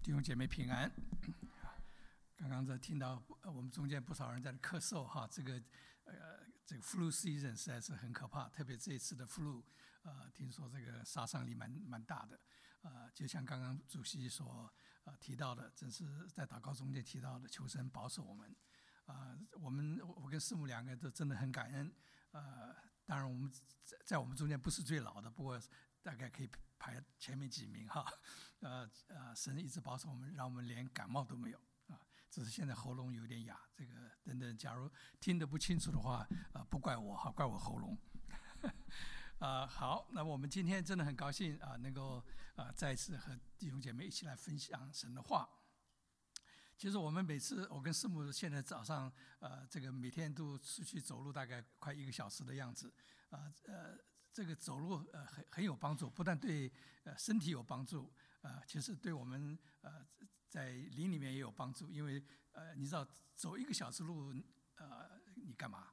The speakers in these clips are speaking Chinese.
弟兄姐妹平安。刚刚听到我们中间不少人在咳嗽哈，这个 flu season 实在是很可怕，特别这一次的 flu，听说这个杀伤力蛮大的，就像刚刚主席所提到的，真是在祷告中间提到的，求神保守我们。我跟师母两个都真的很感恩。当然我们在我们中间不是最老的，不过大概可以排前面几名哈。神一直保守我们，让我们连感冒都没有啊。只是现在喉咙有点哑，这个等等，假如听得不清楚的话，不怪我哈，怪我喉咙。好，那我们今天真的很高兴能够再次和弟兄姐妹一起来分享神的话。其实我们每次，我跟师母现在早上这个每天都出去走路，大概快1个小时的样子。这个走路很有帮助，不但对身体有帮助，其实对我们在灵里面也有帮助。因为你知道走1个小时路，你干嘛？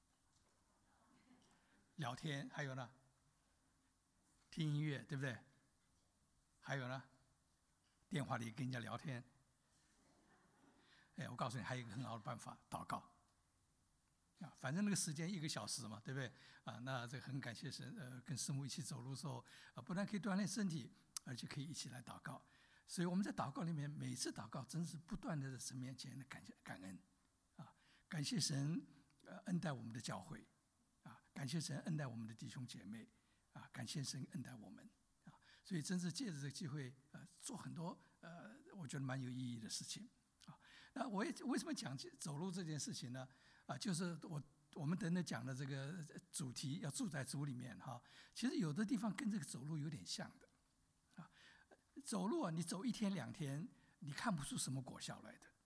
聊天，还有呢，听音乐，对不对？还有呢，电话里跟人家聊天。我告诉你，还有一个很好的办法，祷告。反正那个时间1个小时嘛，对不对？那这个很感谢神，跟师母一起走路的时候，不但可以锻炼身体，而且可以一起来祷告。所以我们在祷告里面，每次祷告真是不断的在神面前的感恩，感谢神恩待我们的教会，感谢神恩待我们的弟兄姐妹，感谢神恩待我们，所以真是借着这个机会，做很多我觉得蛮有意义的事情。那我也为什么讲走路这件事情呢？就是我们等等讲的这个主题，要住在主里面哈。其实有的地方跟这个走路有点像的，走路你走1天2天，你看不出什么果效来的，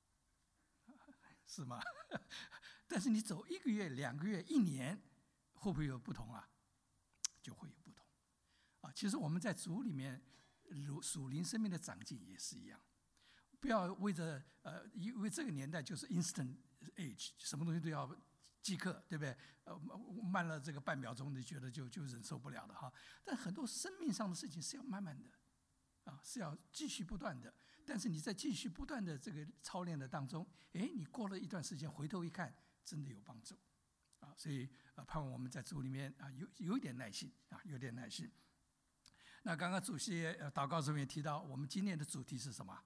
是吗？但是你走1个月、2个月、1年，会不会有不同啊？就会有不同。其实我们在主里面，属灵生命的长进也是一样。不要因为这个年代就是 instant age， 什么东西都要即刻，对不对？慢了这个半秒钟，你觉得就忍受不了的哈。但很多生命上的事情是要慢慢的，是要继续不断的。但是你在继续不断的这个操练的当中，你过了一段时间回头一看，真的有帮助，所以盼望我们在主里面有一点耐心，有点耐心。那刚刚主席祷告中也提到，我们今年的主题是什么？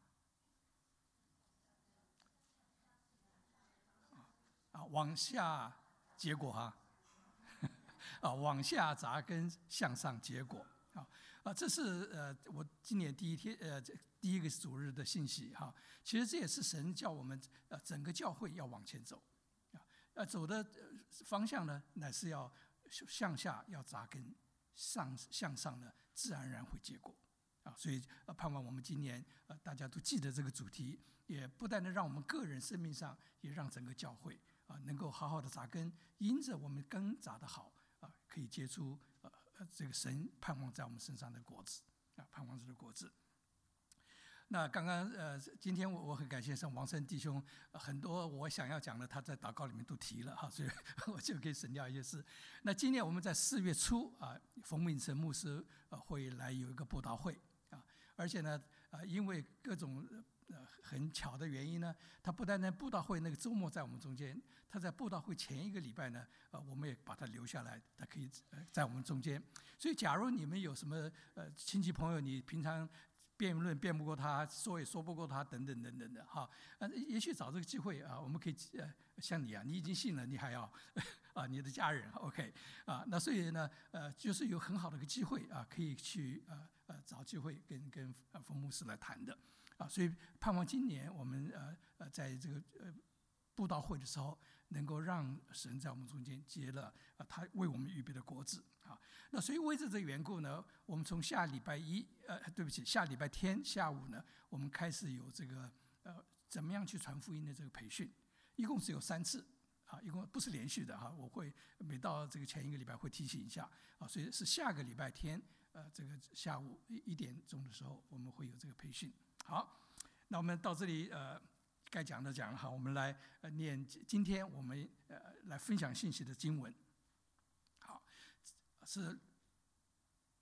往下结果哈，往下扎根，向上结果。这是我今年第一个主日的信息哈。其实这也是神叫我们整个教会要往前走，走的方向呢，乃是要向下要扎根，向上呢自然而然会结果。所以盼望我们今年大家都记得这个主题，也不但能让我们个人生命上，也让整个教会能够好好的扎根，因着我们根扎得好，可以结出这个神盼望在我们身上的果子，盼望这个果子。那刚刚今天我很感谢王生弟兄，很多我想要讲的他在祷告里面都提了哈，所以我就可以省掉一些事。那今年我们在4月初冯敏成牧师会来有一个布道会而且呢因为各种很巧的原因呢，他不单单布道会那个周末在我们中间，他在布道会前1个礼拜呢，我们也把他留下来，他可以在我们中间。所以假如你们有什么亲戚朋友，你平常辩论辩不过他，说也说不过他，等等等等的哈，也许找这个机会我们可以像你你已经信了，你还要你的家人 OK 那所以呢就是有很好的一个机会可以去找机会跟冯牧师来谈的所以盼望今年我们在这个布道会的时候，能够让神在我们中间结了他为我们预备的果子那所以为着这个缘故呢，我们从下礼拜天下午呢，我们开始有这个怎么样去传福音的这个培训，一共只有3次一共不是连续的我会每到这个前1个礼拜会提醒一下所以是下个礼拜天这个下午1点钟的时候，我们会有这个培训。好，那我们到这里该讲的讲了我们来念今天我们来分享信息的经文。好，是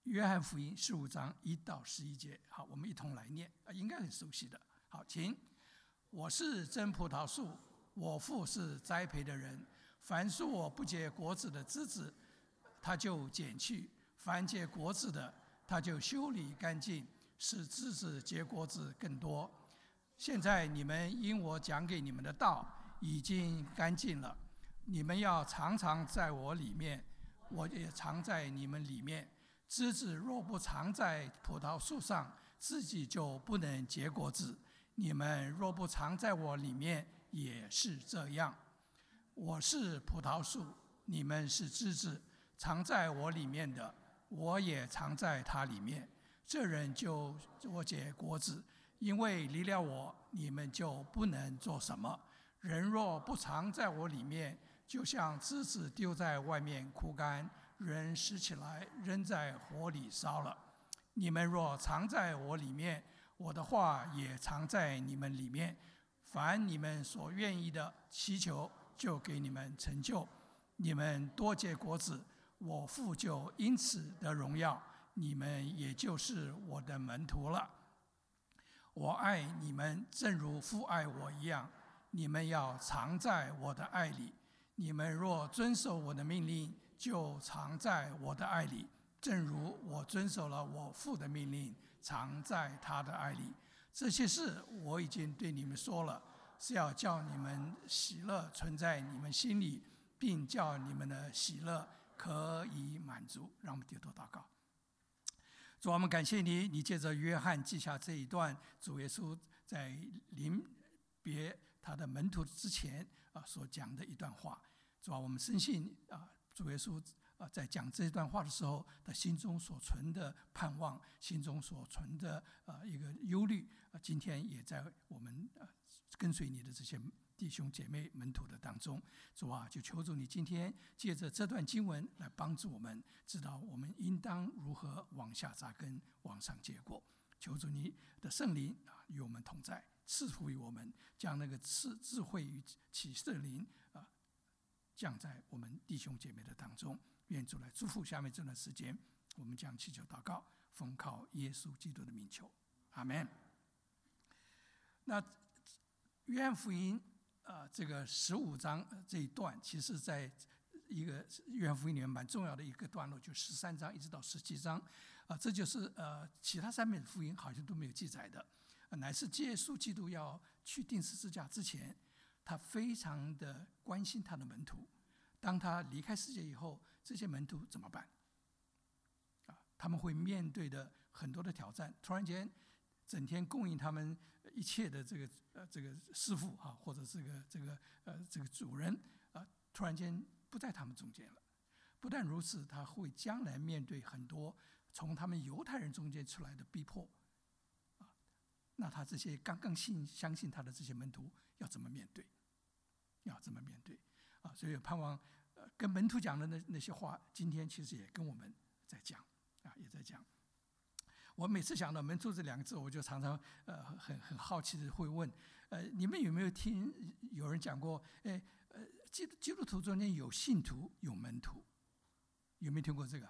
约翰福音15章1到11节。好，我们一同来念，应该很熟悉的。好，请。我是真葡萄树，我父是栽培的人。凡属我不结果子的枝子，他就剪去；凡结果子的，他就修理干净，使枝子结果子更多。现在你们因我讲给你们的道已经干净了，你们要常常在我里面，我也常在你们里面。枝子若不常在葡萄树上，自己就不能结果子。你们若不常在我里面，也是这样。我是葡萄树，你们是枝子，常在我里面的，我也常在他里面。这人就多结果子，因为离了我，你们就不能做什么。人若不常在我里面，就像枝子丢在外面枯干，人拾起来扔在火里烧了。你们若常在我里面，我的话也常在你们里面。凡你们所愿意的祈求，就给你们成就。你们多结果子，我父就因此得荣耀，你们也就是我的门徒了。我爱你们，正如父爱我一样。你们要常在我的爱里。你们若遵守我的命令，就常在我的爱里，正如我遵守了我父的命令，常在他的爱里。这些事我已经对你们说了，是要叫你们喜乐存在你们心里，并叫你们的喜乐可以满足。让我们低头祷告。主，我们感谢你，你借着约翰记下这一段主耶稣在临别他的门徒之前所讲的一段话。主啊，我们深信主耶稣在讲这段话的时候，他心中所存的盼望，心中所存的一个忧虑，今天也在我们跟随你的这些弟兄姐妹门徒的当中。主啊，就求主你今天借着这段经文来帮助我们，知道我们应当如何往下扎根，往上结果。求主你的圣灵与我们同在，赐福于我们，将那个智慧与启示的灵降在我们弟兄姐妹的当中。愿主来祝福下面这段时间，我们将祈求祷告，奉靠耶稣基督的名求，阿们。那约翰福音这个15章这一段，其实在一个约翰福音里面蛮重要的一个段落，就13章一直到17章这就是其他3本福音好像都没有记载的，乃是耶稣基督要去钉十字架之前，他非常的关心他的门徒。当他离开世界以后，这些门徒怎么办？他们会面对的很多的挑战。突然间，整天供应他们一切的这个师傅或者这个主人突然间不在他们中间了。不但如此，他会将来面对很多从他们犹太人中间出来的逼迫那他这些刚刚相信他的这些门徒要怎么面对？要怎么面对？所以盼望跟门徒讲的那些话，今天其实也跟我们在讲也在讲。我每次想到门徒这2个字，我就常常很好奇的会问你们有没有听有人讲过基督徒中间有信徒有门徒，有没有听过这个？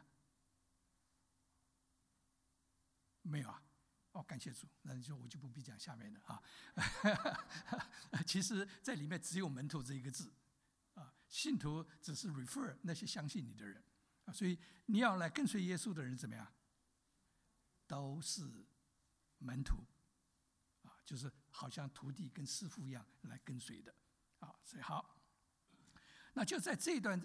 没有啊？感谢主，那我就不必讲下面的其实在里面只有门徒这一个字信徒只是 refer 那些相信你的人所以你要来跟随耶稣的人怎么样？都是门徒就是好像徒弟跟师父一样来跟随的所以好，那就在这一段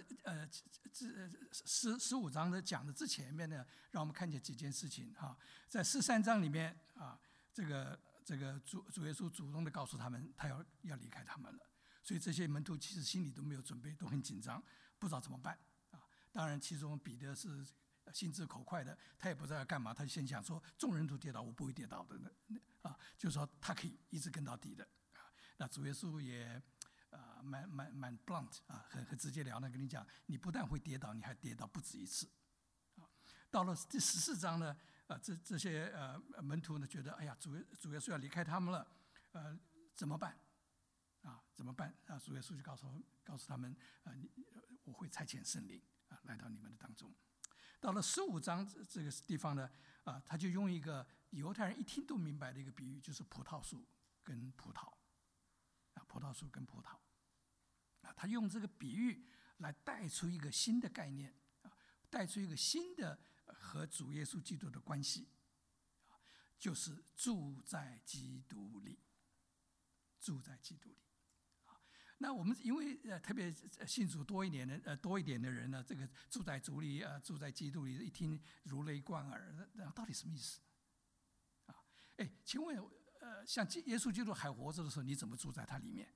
15章的讲的之前面呢，让我们看见几件事情在13章里面这个主耶稣主动的告诉他们，他要离开他们了。所以这些门徒其实心里都没有准备，都很紧张，不知道怎么办当然，其中彼得是心直口快的，他也不知道要干嘛，他就先想说：众人都跌倒，我不会跌倒的就是说他可以一直跟到底的那主耶稣也蛮 blunt 很直截了当跟你讲，你不但会跌倒，你还跌倒不止一次到了第14章呢这些门徒呢觉得哎呀主耶稣要离开他们了怎么办怎么办主耶稣就告诉他们我会差遣圣灵来到你们的当中。 到了15章这个地方呢，他就用一个犹太人一听都明白的一个比喻，就是葡萄树跟葡萄，葡萄树跟葡萄，他用这个比喻来带出一个新的概念，带出一个新的和主耶稣基督的关系，就是住在基督里，住在基督里。那我们因为特别信主多一点的人呢，这个住在主里住在基督里，一听如雷贯耳，到底什么意思？请问像耶稣基督还活着的时候，你怎么住在他里面？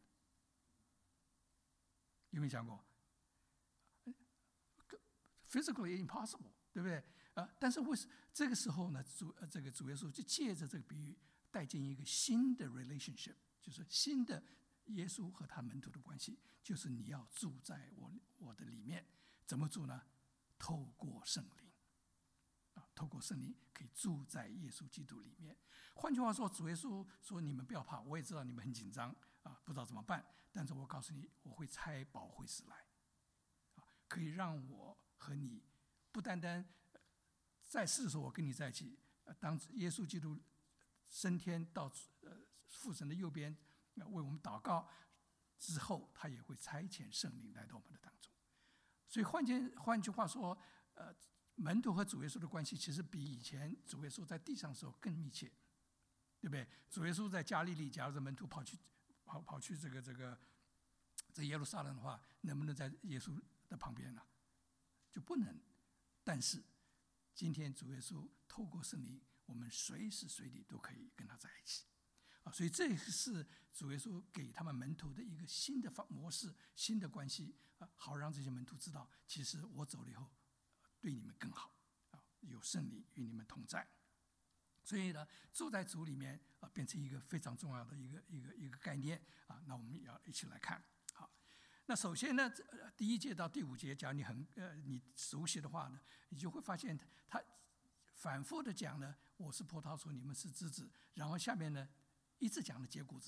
有没有想过？Physically impossible， 对不对？但是为什这个时候呢？这个主耶稣就借着这个比喻，带进一个新的 relationship， 就是新的耶稣和他门徒的关系，就是你要住在我的里面，怎么住呢？透过圣灵，透过圣灵可以住在耶稣基督里面。换句话说，主耶稣说：“你们不要怕，我也知道你们很紧张不知道怎么办，但是我告诉你，我会差保惠师来，可以让我和你不单单在世的时候我跟你在一起，当耶稣基督升天到父神的右边为我们祷告之后，他也会差遣圣灵来到我们的当中。所以换句话说，门徒和主耶稣的关系其实比以前主耶稣在地上的时候更密切，对不对？主耶稣在加利利，假如这门徒跑去这耶路撒冷的话，能不能在耶稣的旁边呢？就不能。但是今天主耶稣透过圣灵，我们随时随地都可以跟他在一起。所以这是主耶稣给他们门徒的一个新的模式、新的关系，好让这些门徒知道，其实我走了以后，对你们更好，有圣灵与你们同在。所以呢，住在主里面变成一个非常重要的一个概念那我们也要一起来看。好，那首先呢，第1节到第5节，假如你熟悉的话呢，你就会发现他反复的讲呢，我是葡萄树，你们是枝子，然后下面呢一直讲的结果子，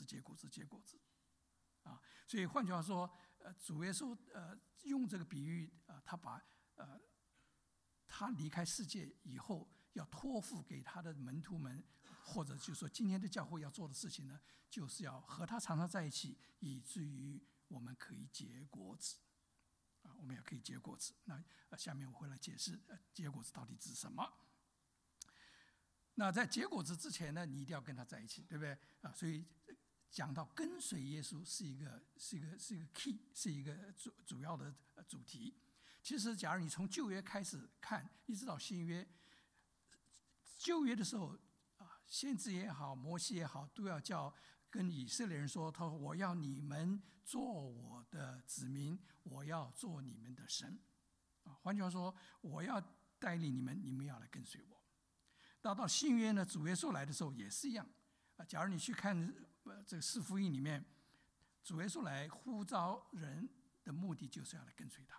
所以换句话说，主耶稣用这个比喻他把他离开世界以后要托付给他的门徒们，或者就是说今天的教会要做的事情呢，就是要和他常常在一起，以至于我们可以结果子我们也可以结果子。那下面我会来解释结果子到底指什么。那在结果子之前呢，你一定要跟他在一起，对不对所以讲到跟随耶稣是一个 key， 是一个主要的主题。其实假如你从旧约开始看，一直到新约，旧约的时候先知也好，摩西也好，都要跟以色列人说，他说我要你们做我的子民，我要做你们的神换句话说，我要带领你们，你们要来跟随我。到新约呢，主耶稣来的时候也是一样假如你去看这个四福音里面，主耶稣来呼召人的目的就是要来跟随他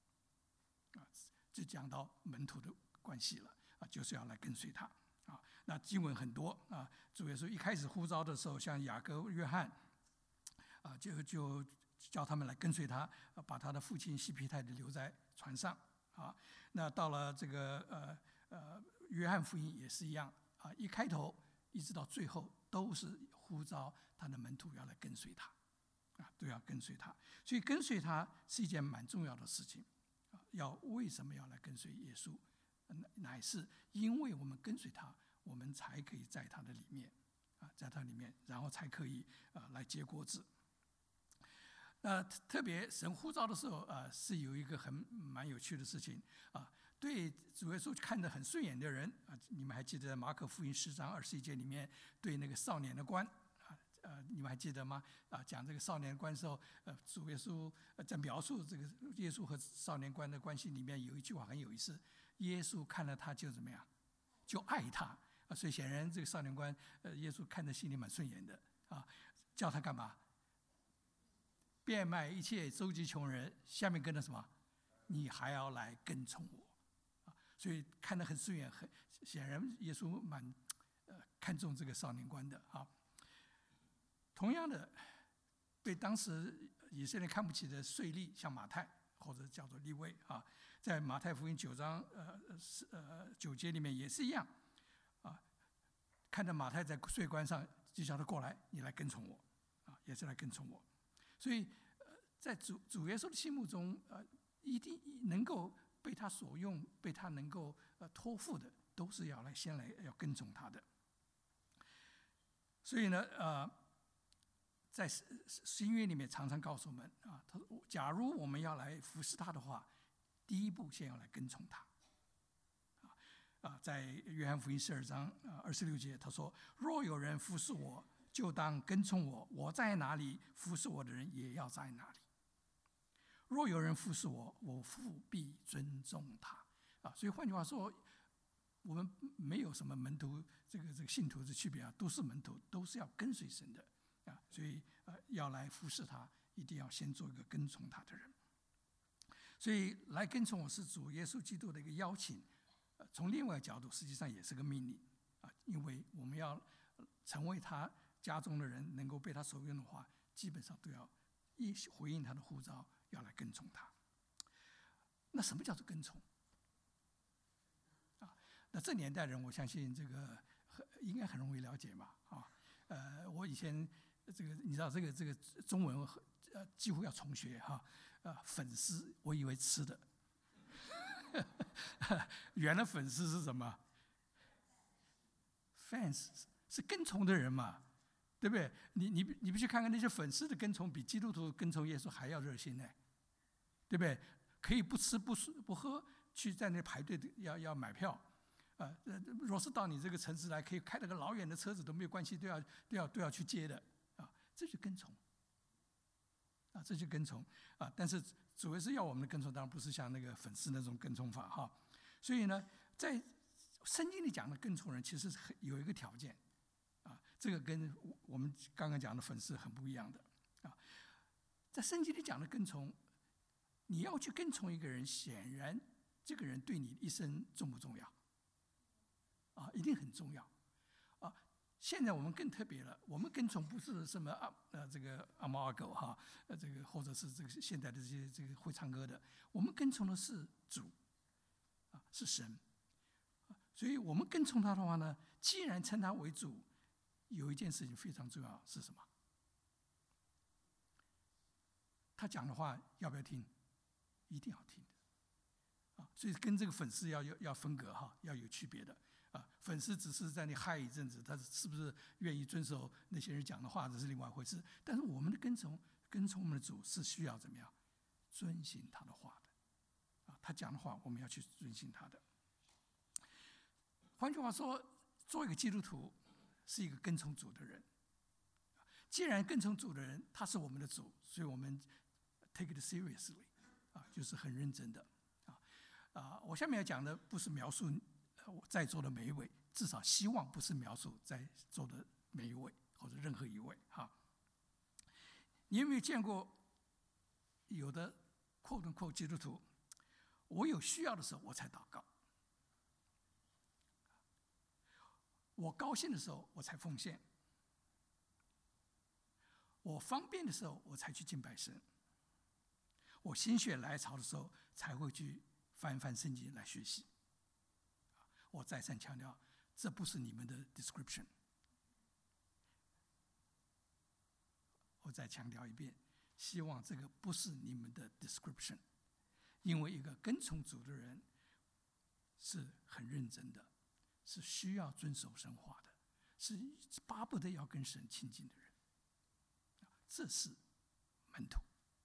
就讲到门徒的关系了就是要来跟随他那经文很多主耶稣一开始呼召的时候，像雅各、约翰就叫他们来跟随他把他的父亲西庇太留在船上那到了这个约翰福音也是一样一开头一直到最后都是呼召他的门徒要来跟随他都要跟随他。所以跟随他是一件蛮重要的事情为什么要来跟随耶稣？乃是因为我们跟随他，我们才可以在他的里面在他里面，然后才可以来结果子。特别神呼召的时候是有一个蛮有趣的事情对主耶稣看得很顺眼的人你们还记得马可福音10章21节里面对那个少年的官你们还记得吗？讲这个少年官的时候，主耶稣在描述这个耶稣和少年官的关系里面有一句话很有意思，耶稣看了他就怎么样，就爱他所以显然这个少年官耶稣看着心里蛮顺眼的叫他干嘛？变卖一切周济穷人，下面跟着什么？你还要来跟从我所以看得很顺眼，显然耶稣蛮看重这个少年官的同样的，对当时以色列看不起的税吏，像马太或者叫做利未在马太福音9章9节里面也是一样啊，看到马太在税关上，就叫他过来，你来跟从我啊，也是来跟从我。所以在主耶稣的心目中，一定能够被他所用，被他能够托付的，都是先来要跟从他的。所以呢，在新约里面常常告诉我们啊，他说，假如我们要来服侍他的话，第一步先要来跟从他。在约翰福音12章26节，他说：“若有人服侍我，就当跟从我；我在哪里，服侍我的人也要在哪里。若有人服侍我，我父必尊重他。”所以换句话说，我们没有什么门徒这个信徒的区别啊，都是门徒，都是要跟随神的啊。所以要来服侍他，一定要先做一个跟从他的人。所以来跟从我是主耶稣基督的一个邀请。从另外一个角度，实际上也是个命令啊，因为我们要成为他家中的人，能够被他所用的话，基本上都要回应他的呼召，要来跟从他。那什么叫做跟从啊？那这年代人，我相信这个应该很容易了解嘛啊。我以前这个你知道这个中文几乎要重学哈。粉丝我以为吃的。原来粉丝是什么 ？fans 是跟从的人嘛，对不对？你不去看看那些粉丝的跟从，比基督徒跟从耶稣还要热心呢，对不对？可以不吃不喝，去在那排队要买票，若是到你这个城市来，可以开了个老远的车子都没有关系，都要去接的啊，这就跟从啊，这就跟从啊，但是。主要是要我们的跟从，当然不是像那个粉丝那种跟从法哈。所以呢，在圣经里讲的跟从人，其实有一个条件啊，这个跟我们刚刚讲的粉丝很不一样的啊。在圣经里讲的跟从，你要去跟从一个人，显然这个人对你一生重不重要？啊，一定很重要啊。现在我们更特别了，我们跟从不是什么这个阿猫阿狗哈，这个或者是这个现在的这个会唱歌的，我们跟从的是主，是神，所以我们跟从他的话呢，既然称他为主，有一件事情非常重要是什么？他讲的话要不要听？一定要听的，所以跟这个粉丝要分隔哈，要有区别的。粉丝只是在那嗨一阵子，他是不是愿意遵守那些人讲的话，这是另外一回事。但是我们的跟从我们的主是需要怎么样？遵行他的话的，他讲的话我们要去遵行他的。换句话说，做一个基督徒是一个跟从主的人。既然跟从主的人他是我们的主，所以我们 take it seriously， 就是很认真的。我下面要讲的不是描述在座的每一位，至少希望不是描述在座的每一位或者任何一位哈。你有没有见过有的quote基督徒，我有需要的时候我才祷告，我高兴的时候我才奉献，我方便的时候我才去敬拜神，我心血来潮的时候才会去翻圣经来学习。我再三强调，这不是你们的 description。我再强调一遍，希望这个不是你们的 description， 因为一个跟从主的人是很认真的，是需要遵守神话的，是巴不得要跟神亲近的人。这是门徒，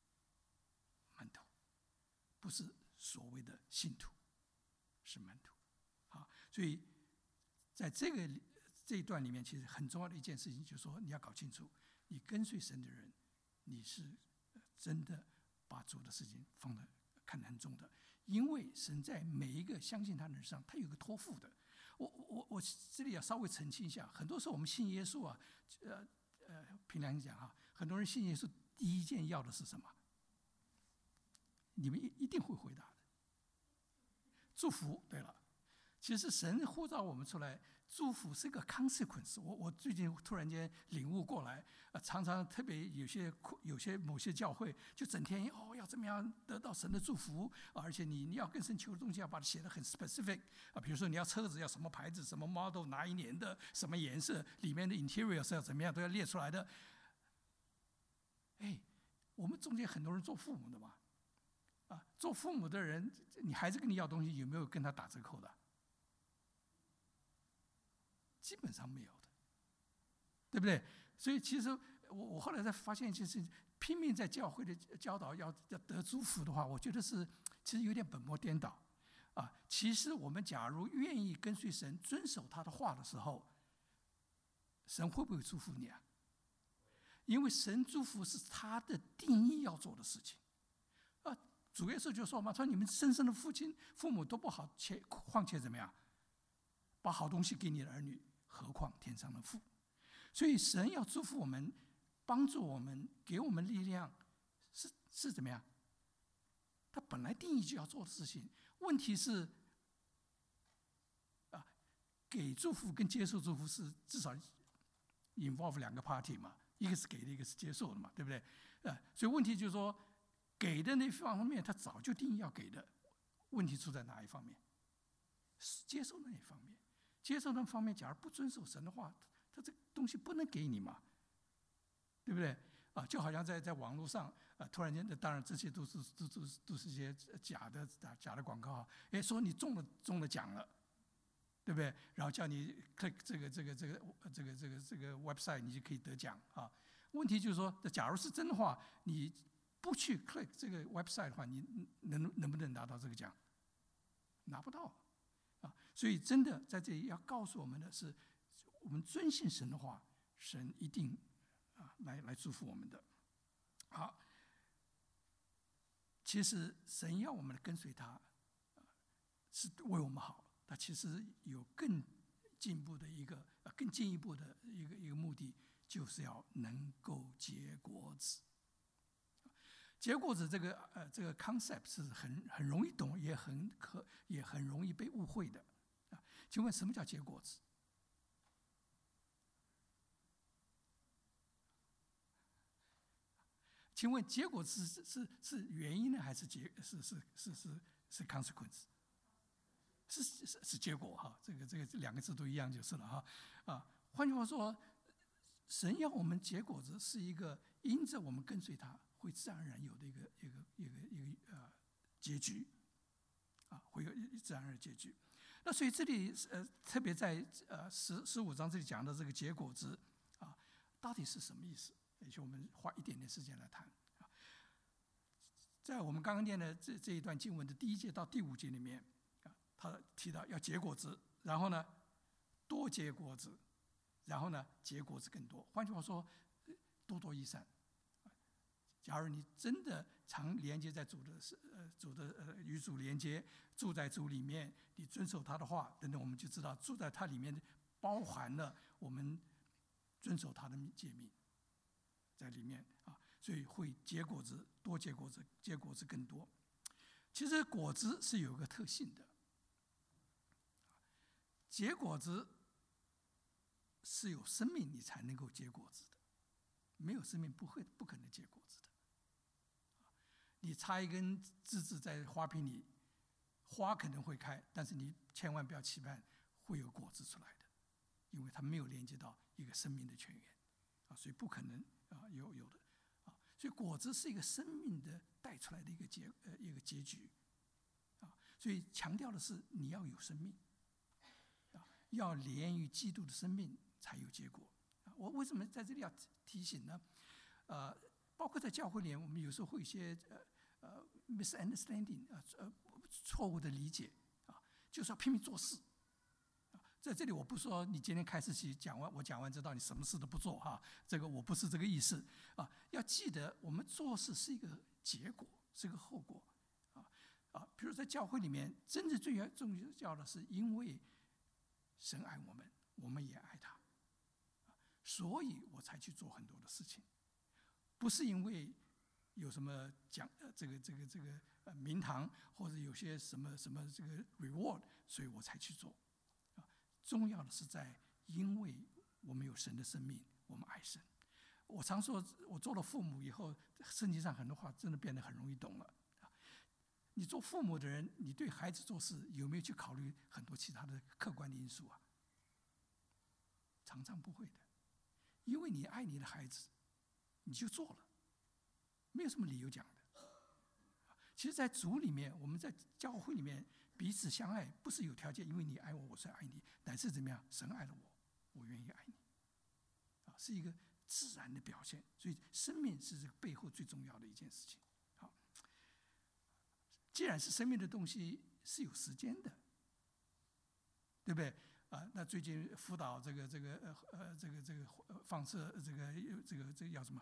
不是所谓的信徒，是门徒。所以在这一段里面，其实很重要的一件事情，就是说你要搞清楚，你跟随神的人，你是真的把主的事情看得很重的，因为神在每一个相信他的人上，他有个托付的。我这里要稍微澄清一下，很多时候我们信耶稣啊，凭良心讲哈，很多人信耶稣第一件要的是什么？你们一定会回答的，祝福。对了。 其实神呼召我们出来，祝福是一个 consequence。我最近突然间领悟过来，常常特别某些教会就整天要怎么样得到神的祝福，而且你要跟神求的东西要把它写得很 specific 比如说你要车子要什么牌子、什么 model、哪一年的、什么颜色，里面的 interior 是要怎么样都要列出来的。我们中间很多人做父母的嘛，做父母的人，你孩子跟你要东西有没有跟他打折扣的？基本上没有的，对不对？所以其实我后来才发现，就是拼命在教会的教导要得祝福的话，我觉得其实有点本末颠倒其实我们假如愿意跟随神、遵守他的话的时候，神会不会祝福你啊？因为神祝福是他的定义要做的事情主耶稣就说嘛，说你们生的父母都不好，况且怎么样，把好东西给你的儿女，何况天上的父。所以神要祝福我们，帮助我们，给我们力量，是怎么样？他本来定义就要做的事情。问题是给祝福跟接受祝福是至少 involve 两个 party 嘛，一个是给的，一个是接受的嘛，对不对？所以问题就是说，给的那方面他早就定义要给的，问题出在哪一方面？接受那一方面。接受那方面，假如不遵守神的话，他这个东西不能给你嘛，对不对？就好像在网络上突然间，当然这些都是一些假的广告说你中了奖了，对不对？然后叫你 click 这个 website， 你就可以得奖问题就是说，假如是真的话，你不去 click 这个 website 的话，你能不能拿到这个奖？拿不到所以真的在这里要告诉我们的是，我们遵信神的话，神一定来祝福我们的。好，其实神要我们跟随他是为我们好，他其实有更进一步的一个目的，就是要能够结果子。结果子这个 concept 是很容易懂，也很容易被误会的请问什么叫结果子？请问结果子是原因呢，还是是 consequence？ 是结果这个两个字都一样就是了换句话说，神要我们结果子是一个因着我们跟随他，会自然而然有的一个结局会有自然而然的结局。那所以这里特别在15章这里讲的这个结果子到底是什么意思？也许我们花一点点时间来谈在我们刚刚念的这一段经文的第1节到第5节里面他提到要结果子，然后呢多结果子，然后呢结果子更多。换句话说，多益善。假如你真的常连接在与主连接，住在主里面，你遵守他的话等等，我们就知道住在他里面包含了我们遵守他的诫命在里面所以会结果子，多结果子，结果子更多。其实果子是有个特性的，结果子是有生命你才能够结果子的，没有生命不可能结果子的。你插一根枝子在花瓶里，花可能会开，但是你千万不要期盼会有果子出来的，因为它没有连接到一个生命的泉源所以不可能有的所以果子是一个生命的带出来的一个结局所以强调的是你要有生命要连于基督的生命才有结果我为什么在这里要提醒呢？包括在教会里面，我们有时候会有一些misunderstanding 错误的理解就是要拼命做事在这里我不说你今天开始起讲完，我讲完知道你什么事都不做这个我不是这个意思要记得我们做事是一个结果，是一个后果比如在教会里面，真正最重要的是因为神爱我们，我们也爱他所以我才去做很多的事情，不是因为有什么这个名堂，或者有些什么这个 reward， 所以我才去做。重要的是因为我们有神的生命，我们爱神。我常说，我做了父母以后，圣经上很多话真的变得很容易懂了。你做父母的人，你对孩子做事有没有去考虑很多其他的客观的因素啊？常常不会的，因为你爱你的孩子，你就做了，没有什么理由讲的。其实，在主里面，我们在教会里面彼此相爱，不是有条件，因为你爱我，我才爱你，乃是怎么样？神爱了我，我愿意爱你，是一个自然的表现。所以，生命是这个背后最重要的一件事情。好，既然是生命的东西，是有时间的，对不对？那最近辅导这个放射这个叫什么？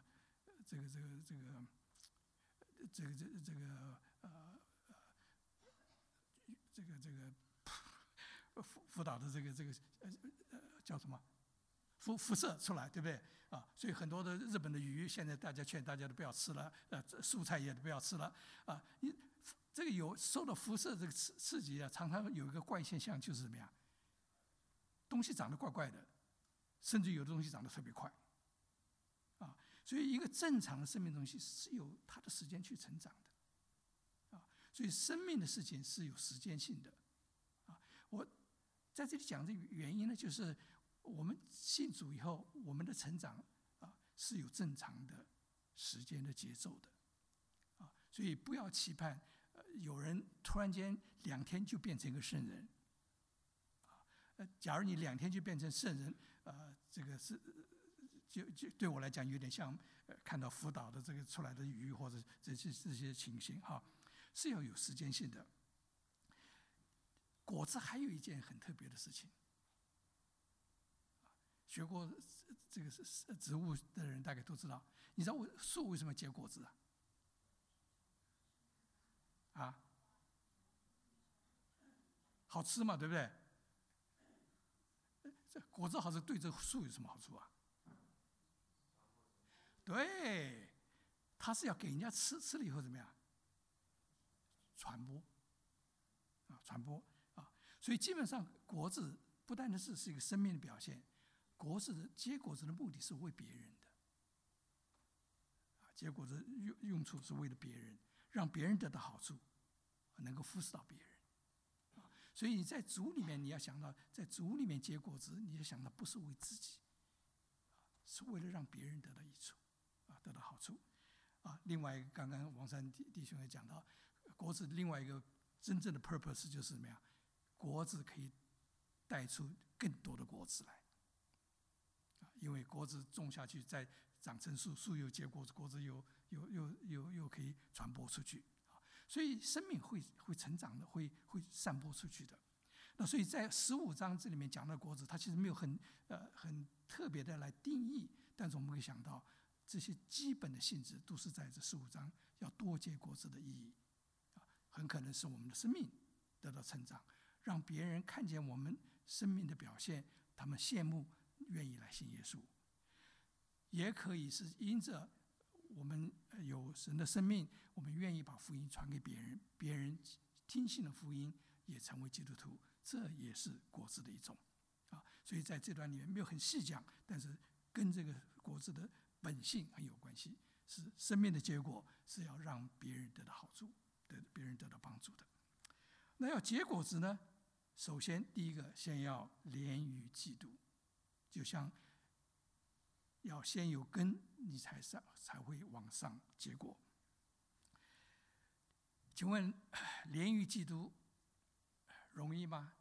辅导的叫什么？辐射出来，对不对？所以很多的日本的鱼，现在劝大家都不要吃了，蔬菜也都不要吃了这个有受到辐射这个刺激啊，常常有一个怪现象，就是怎么样？东西长得怪怪的，甚至有的东西长得特别快，所以一个正常的生命东西是有它的时间去成长的，所以生命的事情是有时间性的，我在这里讲的原因呢，就是我们信主以后，我们的成长是有正常的时间的节奏的，所以不要期盼有人突然间2天就变成一个圣人。假如你2天就变成圣人，这个是就对我来讲有点像看到辅导的这个出来的鱼或者这些情形是要有时间性的。果子还有一件很特别的事情，学过这个植物的人大概都知道，你知道树为什么结果子好吃嘛，对不对？这果子好吃对这树有什么好处啊？对，它是要给人家吃了以后怎么样？传播所以基本上果子不单单是一个生命的表现，结果子的目的是为别人的，结果子用处是为了别人，让别人得到好处，能够服侍到别人。所以你在主里面，你要想到，在主里面结果子，你要想到不是为自己，是为了让别人得到益处，得到好处。另外，刚刚王山弟兄也讲到，果子另外一个真正的 purpose 就是怎么样？果子可以带出更多的果子来，因为果子种下去，再长成树，树又结果子，果子又可以传播出去。所以生命会成长的，会散播出去的。那所以在15章这里面讲的果子，它其实没有很特别的来定义，但是我们可以想到这些基本的性质都是在这15章要多结果子的意义，很可能是我们的生命得到成长，让别人看见我们生命的表现，他们羡慕，愿意来信耶稣。也可以是因着我们有神的生命，我们愿意把福音传给别人，别人听信了福音，也成为基督徒，这也是果子的一种所以在这段里面没有很细讲，但是跟这个果子的本性很有关系，是生命的结果，是要让别人得到好处，别人得到帮助的。那要结果子呢，首先第一个先要连于基督，就像要先有根，你才会往上结果。请问连于基督容易吗？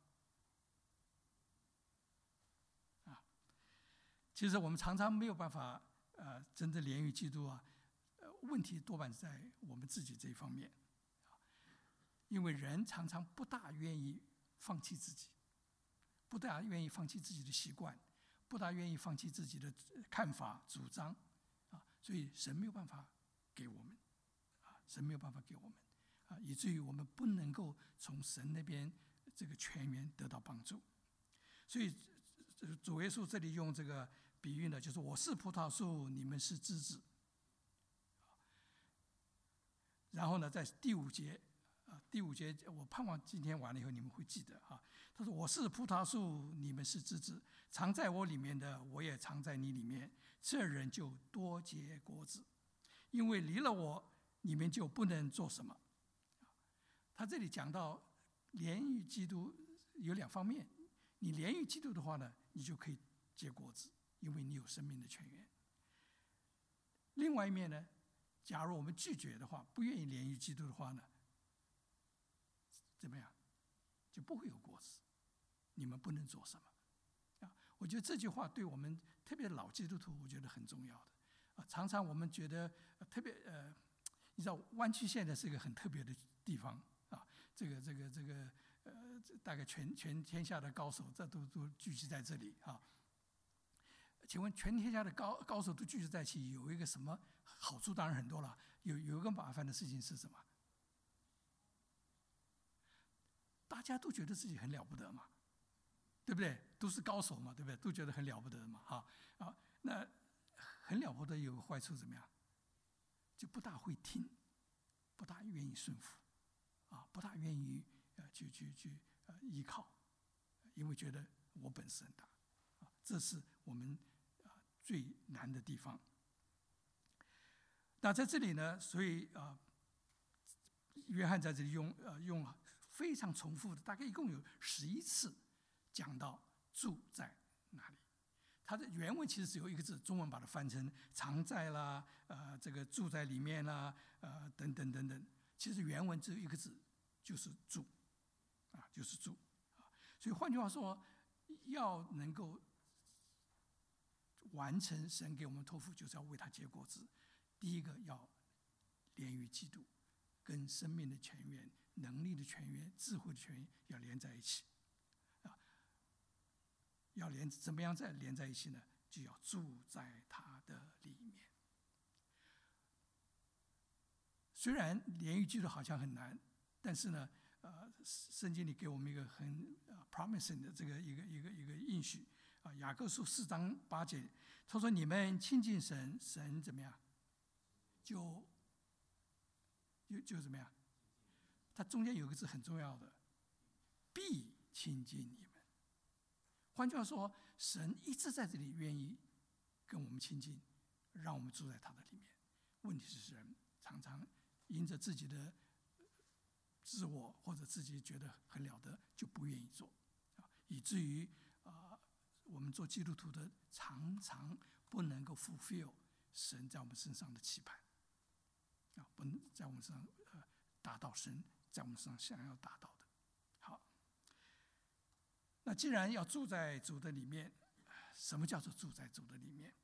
其实我们常常没有办法真正连于基督问题多半在我们自己这一方面，因为人常常不大愿意放弃自己，不大愿意放弃自己的习惯，不大愿意放弃自己的看法主张所以神没有办法给我们神没有办法给我们以至于我们不能够从神那边这个泉源得到帮助。所以主耶稣这里用这个比喻呢，就是我是葡萄树，你们是枝子。然后呢，在第5节第5节，我盼望今天完了以后你们会记得哈。他说：“我是葡萄树，你们是枝子，藏在我里面的，我也藏在你里面。这人就多结果子，因为离了我，你们就不能做什么。”他这里讲到连于基督有2方面，你连于基督的话呢，你就可以结果子，因为你有生命的泉源。另外一面呢，假如我们拒绝的话，不愿意连于基督的话呢，怎么样？就不会有果子，你们不能做什么。我觉得这句话对我们特别老基督徒，我觉得很重要的。常常我们觉得特别你知道湾区现在是一个很特别的地方啊，大概全天下的高手这都聚集在这里啊。请问全天下的高手都聚集在一起，有一个什么好处？当然很多了。有一个麻烦的事情是什么？大家都觉得自己很了不得嘛，对不对？都是高手嘛，对不对？都觉得很了不得嘛，那很了不得有个坏处怎么样？就不大会听，不大愿意顺服，不大愿意去依靠，因为觉得我本事很大，这是我们最难的地方。那在这里呢，所以约翰在这里用非常重复的，大概一共有11次讲到住在哪里。它的原文其实只有一个字，中文把它翻成藏在啦，这个住在里面啦，等等等等。其实原文只有一个字，就是住，就是住。所以换句话说，要能够完成神给我们托付，就是要为他结果子。第一个要连于基督，跟生命的泉源、能力的泉源、智慧的泉源要连在一起。要怎么样再连在一起呢？就要住在他的里面。虽然连于基督好像很难，但是呢，圣经里给我们一个很promising 的这个一个应许啊。雅各书4章8节，他说：“你们亲近神，神怎么样？就怎么样？它中间有个字很重要的，必亲近你们。”换句话说，神一直在这里愿意跟我们亲近，让我们住在他的里面。问题是人常常因着自己的自我或者自己觉得很了得，就不愿意做，以至于我们做基督徒的常常不能够 fulfill 神在我们身上的期盼，不能在我们身上达到神在我们身上想要达到的。好，那既然要住在主的里面，什么叫做住在主的里面？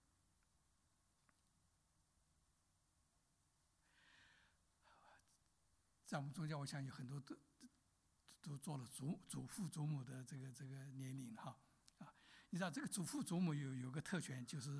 在我们中间，我想有很多都做了祖父祖母的这个年龄哈你知道这个祖父祖母有个特权，就是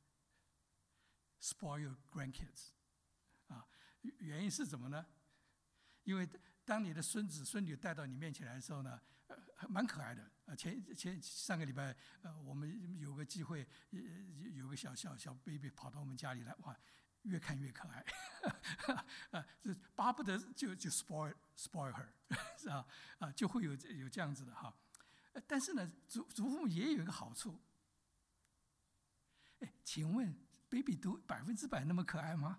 spoil your grandkids 原因是什么呢？因为当你的孙子孙女带到你面前来的时候呢，蛮可爱的。上个礼拜，我们有个机会，有个小 baby 跑到我们家里来，哇，越看越可爱，巴不得就 spoil her 是吧？就会有这样子的哈。但是呢，祖父母也有一个好处。请问 baby 都100%那么可爱吗？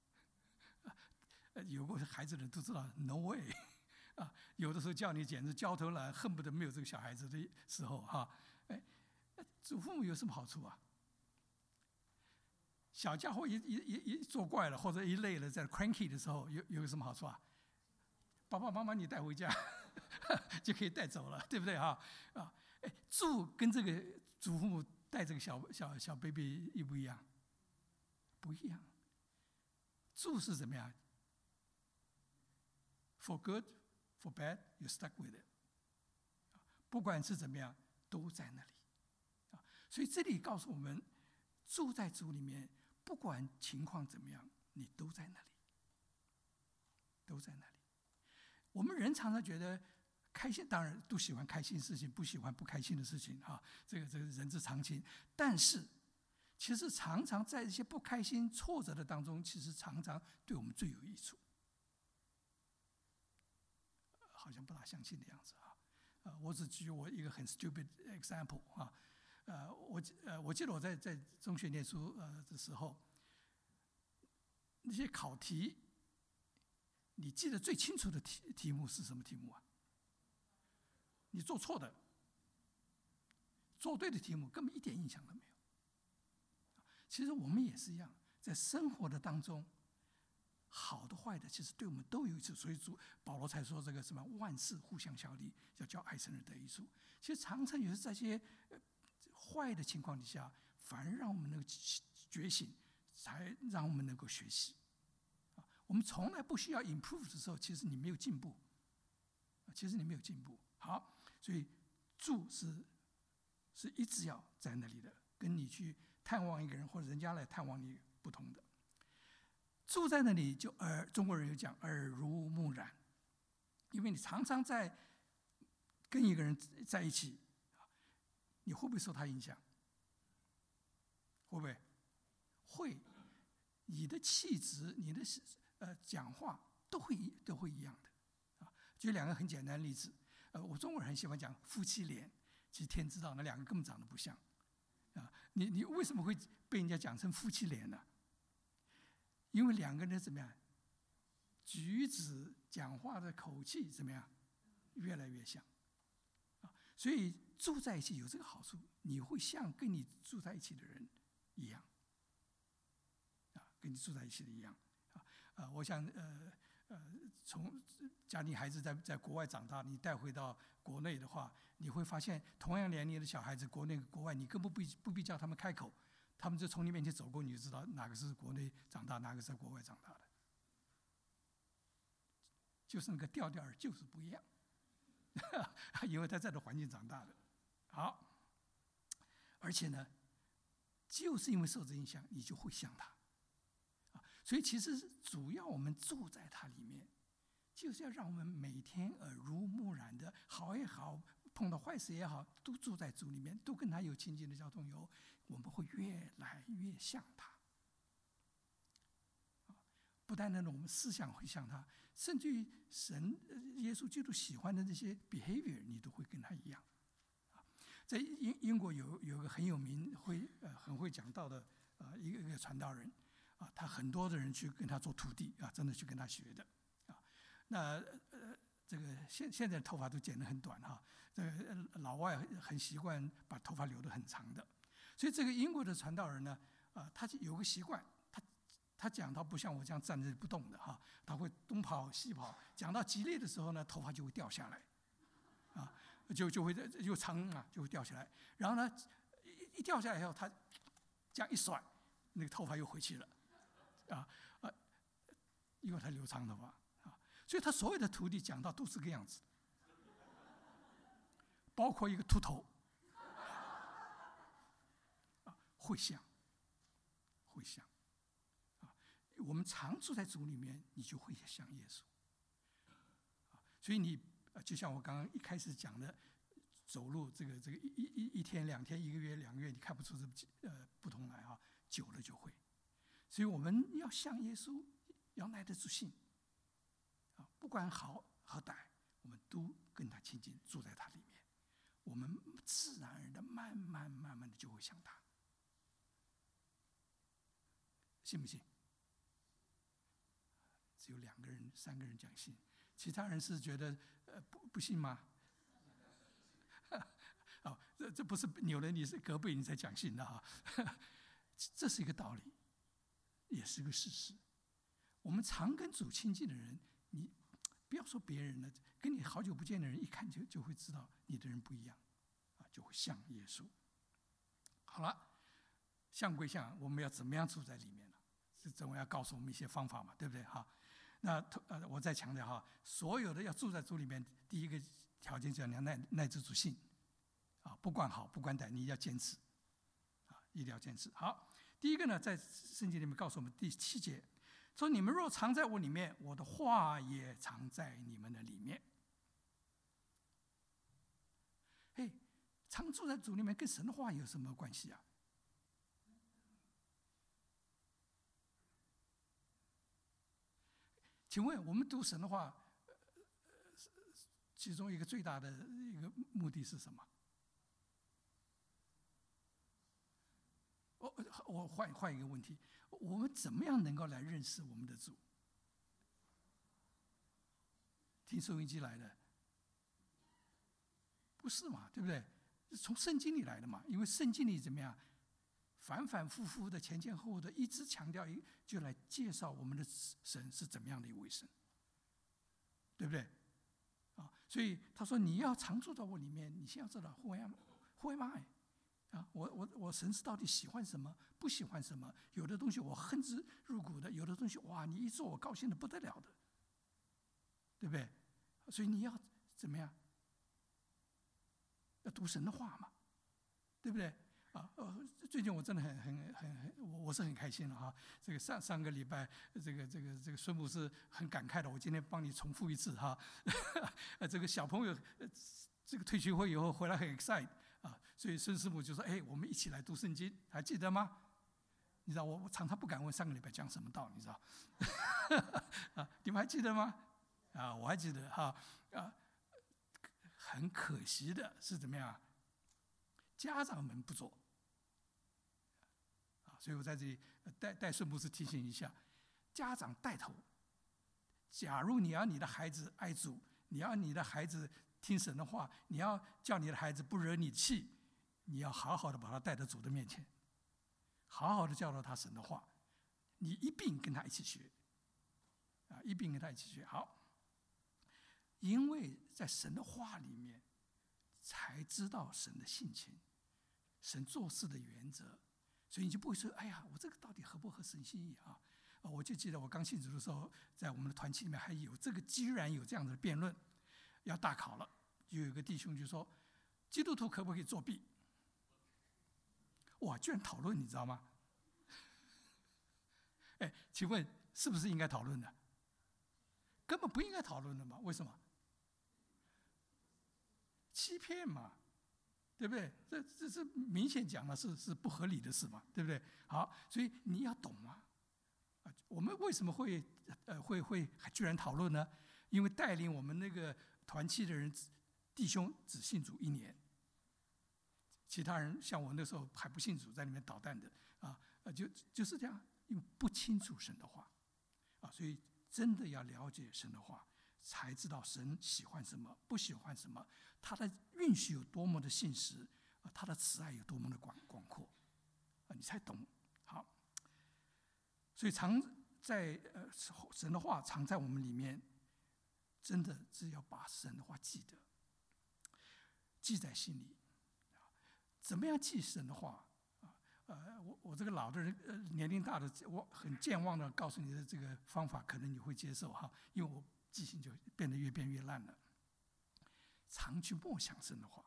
有过孩子的人都知道 ，no way 有的时候叫你简直焦头烂额，恨不得没有这个小孩子的时候哈。祖父母有什么好处啊？小家伙一作怪了，或者一累了，在 cranky 的时候，有什么好处啊？爸爸妈妈你带回家就可以带走了，对不对住跟这个祖父母带这个小 baby 一不一样？不一样。住是怎么样？For good, for bad, you stuck with it。不管是怎么样，都在那里。所以这里告诉我们，住在主里面，不管情况怎么样，你都在那里，都在那里。我们人常常觉得开心，当然都喜欢开心的事情，不喜欢不开心的事情这个人之常情。但是，其实常常在一些不开心、挫折的当中，其实常常对我们最有益处。 好像不大相信的样子啊。我只举我一个很 stupid example 啊。我记得我在中学念书的时候，那些考题，你记得最清楚的题目是什么题目啊？你做错的，做对的题目根本一点印象都没有。其实我们也是一样，在生活的当中，好的坏的，其实对我们都有益处。所以保罗才说这个什么万事互相效力，要叫爱神人得益处。其实常常也是在这些坏的情况底下，反而让我们能够觉醒，才让我们能够学习。我们从来不需要 improve 的时候，其实你没有进步，其实你没有进步。好，所以住是一直要在那里的，跟你去探望一个人或者人家来探望你不同的。住在那里就中国人有讲耳濡目染，因为你常常在跟一个人在一起，你会不会受他影响？会不会？会，你的气质，你的讲话都会一样的啊。举两个很简单的例子，我中国人很喜欢讲夫妻脸，其实天知道那两个根本长得不像啊。你为什么会被人家讲成夫妻脸呢？因为两个人怎么样，举止、讲话的口气怎么样，越来越像啊。所以住在一起有这个好处，你会像跟你住在一起的人一样啊，跟你住在一起的一样啊。我想从家里孩子在国外长大，你带回到国内的话，你会发现同样年龄的小孩子，国内国外，你根本不必叫他们开口，他们就从你面前走过，你就知道哪个是国内长大，哪个是在国外长大的，就是那个调调就是不一样，因为他在这环境长大的。好，而且呢，就是因为受这影响，你就会像他。所以其实主要我们住在它里面，就是要让我们每天耳濡目染的，好也好，碰到坏事也好，都住在主里面，都跟他有亲近的交通，我们会越来越像他。不单单我们思想会像他，甚至于神耶稣基督喜欢的那些 behavior， 你都会跟他一样。在英国有个很有名很会讲道的一个传道人啊，他很多的人去跟他做徒弟啊，真的去跟他学的啊。那这个现在头发都剪得很短哈，这个老外很习惯把头发留得很长的，所以这个英国的传道人呢，他有个习惯，他讲到不像我这样站着不动的哈，他会东跑西跑，讲到激烈的时候呢，头发就会掉下来，啊，就会又长啊，就会掉下来。然后呢，一掉下来以后，他这样一甩，那个头发又回去了，因为他留长头发啊，所以他所有的徒弟讲到都是个样子，包括一个秃头，会像。我们常住在主里面，你就会像耶稣。所以你就像我刚刚一开始讲的，走路这个一天两天1个月2个月，你看不出不同来啊，久了就会。所以我们要像耶稣，要耐得住性啊，不管好和歹，我们都跟他亲近，住在他里面，我们自然而然的慢慢的就会像他，信不信？只有2个人、3个人讲信，其他人是觉得不信吗？哦，这不是扭了你是隔壁你才讲信的哈，这是一个道理，也是个事实。我们常跟主亲近的人，你不要说别人了，跟你好久不见的人，一看就会知道你的人不一样，就会像耶稣。好了，像归像，我们要怎么样住在里面呢？是总要告诉我们一些方法嘛，对不对哈？那我再强调哈，所有的要住在主里面，第一个条件就是你要耐得住性啊，不管好不管歹，你要坚持啊，一定要坚持。好，第一个呢，在圣经里面告诉我们第7节说：“你们若藏在我里面，我的话也藏在你们的里面。”嘿，常住在主里面跟神的话有什么关系啊？请问我们读神的话， 其中一个最大的一个目的是什么？我换一个问题，我们怎么样能够来认识我们的主？听收音机来的？不是嘛，对不对？从圣经里来的嘛，因为圣经里怎么样，反反复复的、前前后后的，一直强调就来介绍我们的神是怎么样的一位神，对不对？所以他说你要常住在我里面，你先要知道who am I？我神是到底喜欢什么，不喜欢什么？有的东西我恨之入骨的，有的东西哇，你一做我高兴的不得了的，对不对？所以你要怎么样？要读神的话嘛，对不对？最近我真的我是很开心了哈。这个上个礼拜，这个孙牧师很感慨的，我今天帮你重复一次哈。这个小朋友这个退学会以后回来很 excited 啊，所以孙师母就说：“哎，我们一起来读圣经，还记得吗？”你知道我常常不敢问上个礼拜讲什么道，你知道？你们还记得吗？我还记得哈。很可惜的是怎么样？家长们不做。所以我在这里带孙牧师提醒一下，家长带头。假如你要你的孩子爱主，你要你的孩子听神的话，你要叫你的孩子不惹你气，你要好好的把他带到主的面前，好好的教导他神的话，你一并跟他一起学，一并跟他一起学。好，因为在神的话里面，才知道神的性情，神做事的原则。所以你就不会说，哎呀，我这个到底合不合神心意啊？我就记得我刚信主的时候，在我们的团契里面还有这个，居然有这样的辩论，要大考了，就有一个弟兄就说，基督徒可不可以作弊？哇，居然讨论，你知道吗？哎，请问是不是应该讨论的？根本不应该讨论的嘛？为什么？欺骗嘛。对不对？这是明显讲的是不合理的事嘛，对不对？好，所以你要懂嘛。我们为什么会居然讨论呢？因为带领我们那个团契的人弟兄只信主1年，其他人像我那时候还不信主，在里面捣蛋的就是这样，因为不清楚神的话所以真的要了解神的话，才知道神喜欢什么，不喜欢什么，他的允许有多么的信实，他的慈爱有多么的广阔，你才懂。好，所以常在神的话常在我们里面，真的只要把神的话记得，记在心里。怎么样记神的话？我这个老的人，年龄大的，我很健忘的告诉你的这个方法，可能你会接受哈，因为我记性就变得越变越烂了。常去默想神的话。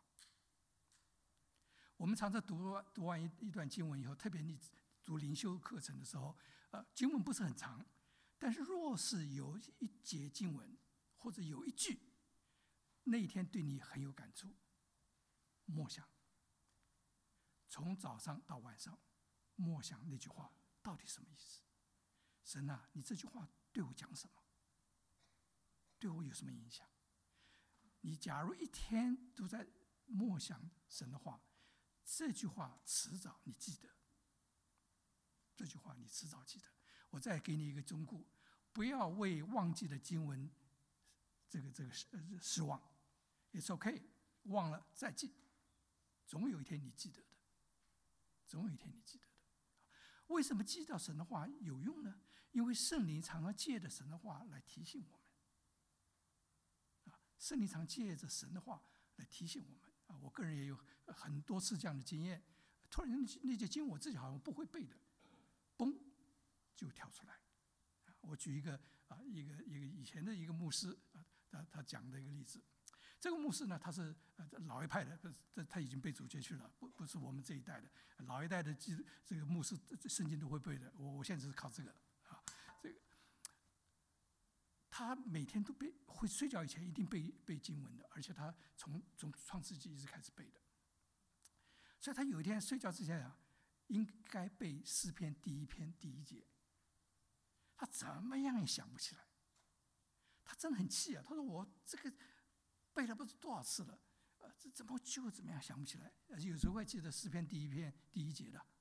我们常常读完一段经文以后，特别你读灵修课程的时候，经文不是很长，但是若是有一节经文或者有一句，那一天对你很有感触，默想。从早上到晚上，默想那句话到底什么意思？神啊，你这句话对我讲什么？对我有什么影响？你假如一天都在默想神的话，这句话迟早你记得。这句话你迟早记得。我再给你一个忠告，不要为忘记的经文失望。It's okay， 忘了再记，总有一天你记得的。总有一天你记得的。为什么记到神的话有用呢？因为圣灵常常借着神的话来提醒我们。圣灵常借着神的话来提醒我们。我个人也有很多次这样的经验。突然那节经我自己好像不会背的，嘣就跳出来。我举一个以前的一个牧师他讲的一个例子。这个牧师呢，他是老一派的，他已经被主接去了，不是我们这一代的。老一代的这个牧师圣经都会背的，我现在是靠这个这个他每天都会睡觉以前一定背经文的，而且他从创世纪一直开始背的。所以他有一天睡觉之前应该背诗篇第1篇第1节，他怎么样也想不起来。他真的很气啊！他说我这个背了不知多少次了，这怎么就怎么样想不起来？有时候会记得诗篇第一节的。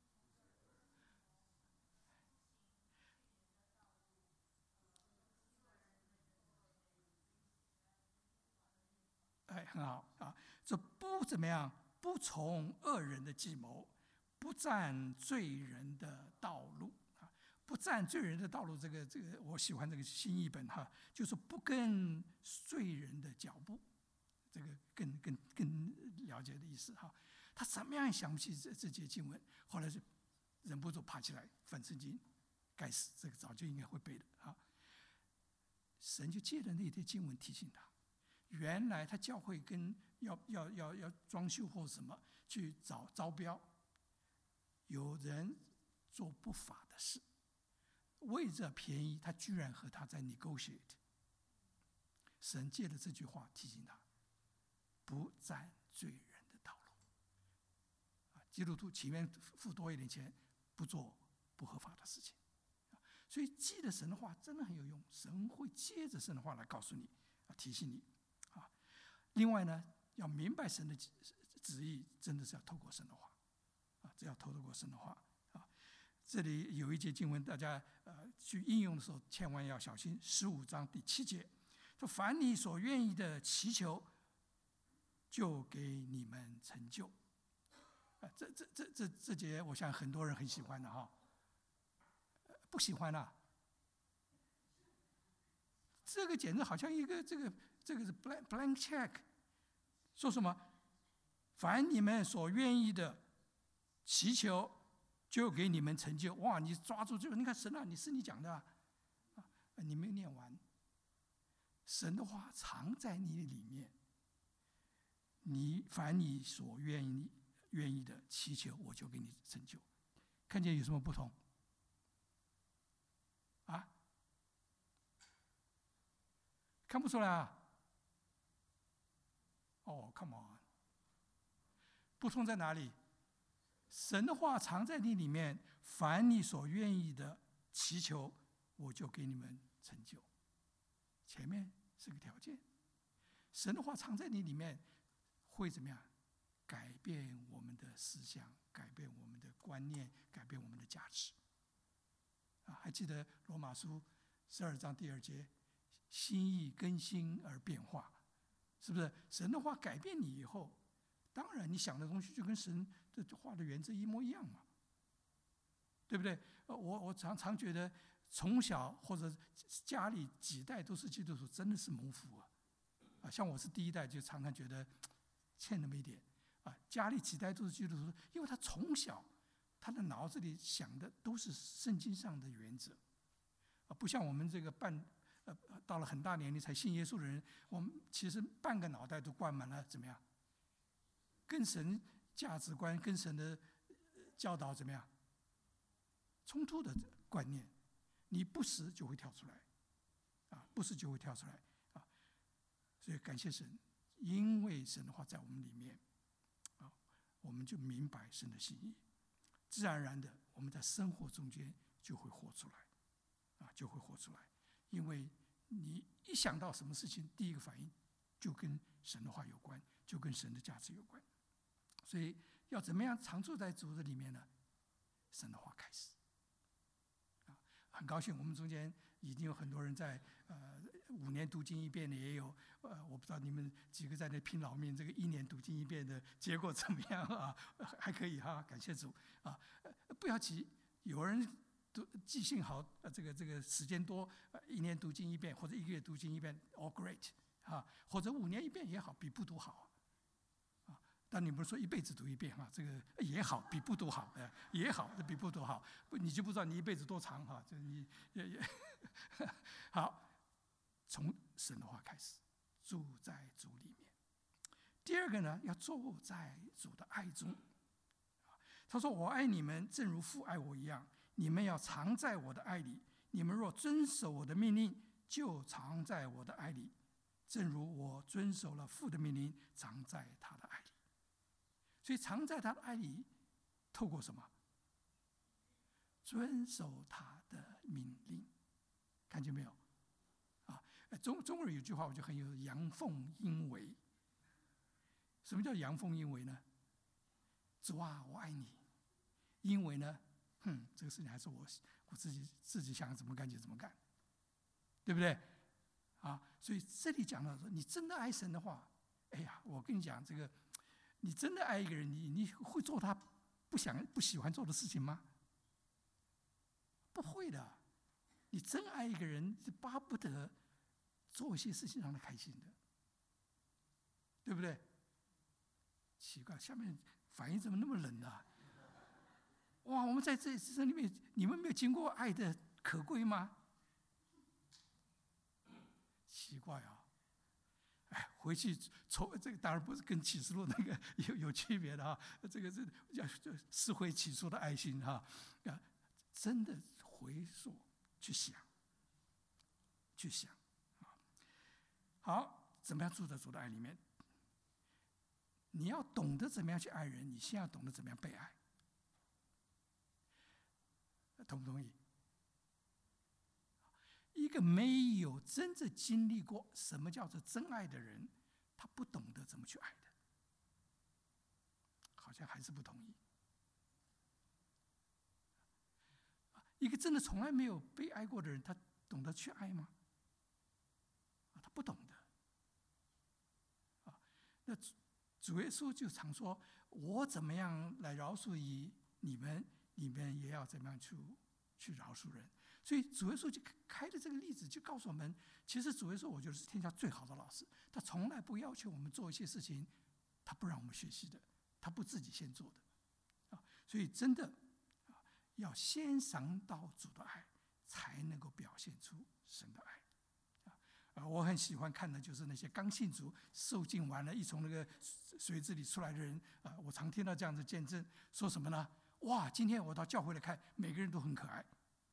哎，很好啊。这不怎么样，不从恶人的计谋，不占罪人的道路啊，不占罪人的道路。这个，我喜欢这个新译本哈，就是不跟罪人的脚步。这个更了解的意思哈。他怎么样想不起这节经文，后来就忍不住爬起来翻圣经。该死，这个早就应该会背的啊。神就借着那节经文提醒他。原来他教会跟要装修或什么去招标，有人做不法的事，为这便宜，他居然和他在 negotiate。神借着这句话提醒他，不占罪人的道路。基督徒情愿付多一点钱，不做不合法的事情。所以记得神的话真的很有用，神会借着神的话来告诉你，提醒你。另外呢，要明白神的旨意，真的是要透过神的话，这要透过神的话啊。这里有一节经文，大家去应用的时候千万要小心。15章第7节说：“凡你所愿意的祈求，就给你们成就。”这节，我想很多人很喜欢的哈。不喜欢啊？这个简直好像一个这个是 blank check。说什么？凡你们所愿意的祈求，就给你们成就。哇！你抓住这个，你看神啊，你讲的啊，你没有念完。神的话藏在你里面，凡你所愿意的祈求，我就给你成就。看见有什么不同？啊？看不出来啊？哦 ，come on， 不同在哪里？神的话藏在你里面，凡你所愿意的祈求，我就给你们成就。前面是个条件，神的话藏在你里面，会怎么样？改变我们的思想，改变我们的观念，改变我们的价值。还记得罗马书12章第2节，心意更新而变化。是不是神的话改变你以后，当然你想的东西就跟神的话的原则一模一样嘛，对不对？我常觉得从小或者家里几代都是基督徒，真的是蒙福啊！像我是第一代，就常常觉得欠那么一点啊。家里几代都是基督徒，因为他从小他的脑子里想的都是圣经上的原则不像我们这个到了很大年龄才信耶稣的人，我们其实半个脑袋都灌满了怎么样？跟神价值观、跟神的教导怎么样？冲突的观念，你不时就会跳出来，不时就会跳出来所以感谢神，因为神的话在我们里面我们就明白神的心意，自然而然的我们在生活中间就会活出来就会活出来。因为你一想到什么事情，第一个反应就跟神的话有关，就跟神的价值有关。所以要怎么样常住在主的里面呢？神的话开始很高兴我们中间已经有很多人在5年读经一遍的也有我不知道你们几个在那拼老命，这个1年读经一遍的结果怎么样还可以感谢主不要急，有人记性好，这个时间多，1年读经一遍，或者1个月读经一遍 ，all great 或者5年一遍也好，比不读好但你不是说一辈子读一遍这个也好，比不读好也好，比不读好，你就不知道你一辈子多长这你也好，从神的话开始，住在主里面。第二个呢，要坐在主的爱中。他说：“我爱你们，正如父爱我一样。你们要常在我的爱里。你们若遵守我的命令，就常在我的爱里，正如我遵守了父的命令，常在他的爱里。”所以常在他的爱里，透过什么？遵守他的命令，看见没有？ 中国人有句话我觉得很有阳奉阴违。什么叫阳奉阴违呢？主啊，我爱你。因为呢，这个事情还是我自己想怎么干就怎么干，对不对？啊，所以这里讲到说，你真的爱神的话，哎呀，我跟你讲，这个你真的爱一个人，你会做他不喜欢做的事情吗？不会的。你真爱一个人，是巴不得做一些事情让他开心的，对不对？奇怪，下面反应怎么那么冷啊？哇，我们在这里面，你们没有经过爱的可贵吗？奇怪啊！哎，回去这个当然不是跟启示录那个有区别的啊，这个是是回起初的爱心哈，真的回溯去想啊。好，怎么样住在主的爱里面？你要懂得怎么样去爱人，你先要懂得怎么样被爱，同不同意？一个没有真正经历过什么叫做真爱的人，他不懂得怎么去爱的，好像还是不同意。一个真的从来没有被爱过的人，他懂得去爱吗？他不懂的。那主耶稣就常说：“我怎么样来饶恕你们，你们也要怎么样去饶恕人。”所以主耶稣就开的这个例子，就告诉我们，其实主耶稣我觉得是天下最好的老师，他从来不要求我们做一些事情，他不让我们学习的，他不自己先做的。所以真的要先尝到主的爱，才能够表现出神的爱。我很喜欢看的就是那些刚信主、受浸完了，一从那个水子里出来的人我常听到这样子见证，说什么呢？哇，今天我到教会来看，每个人都很可爱。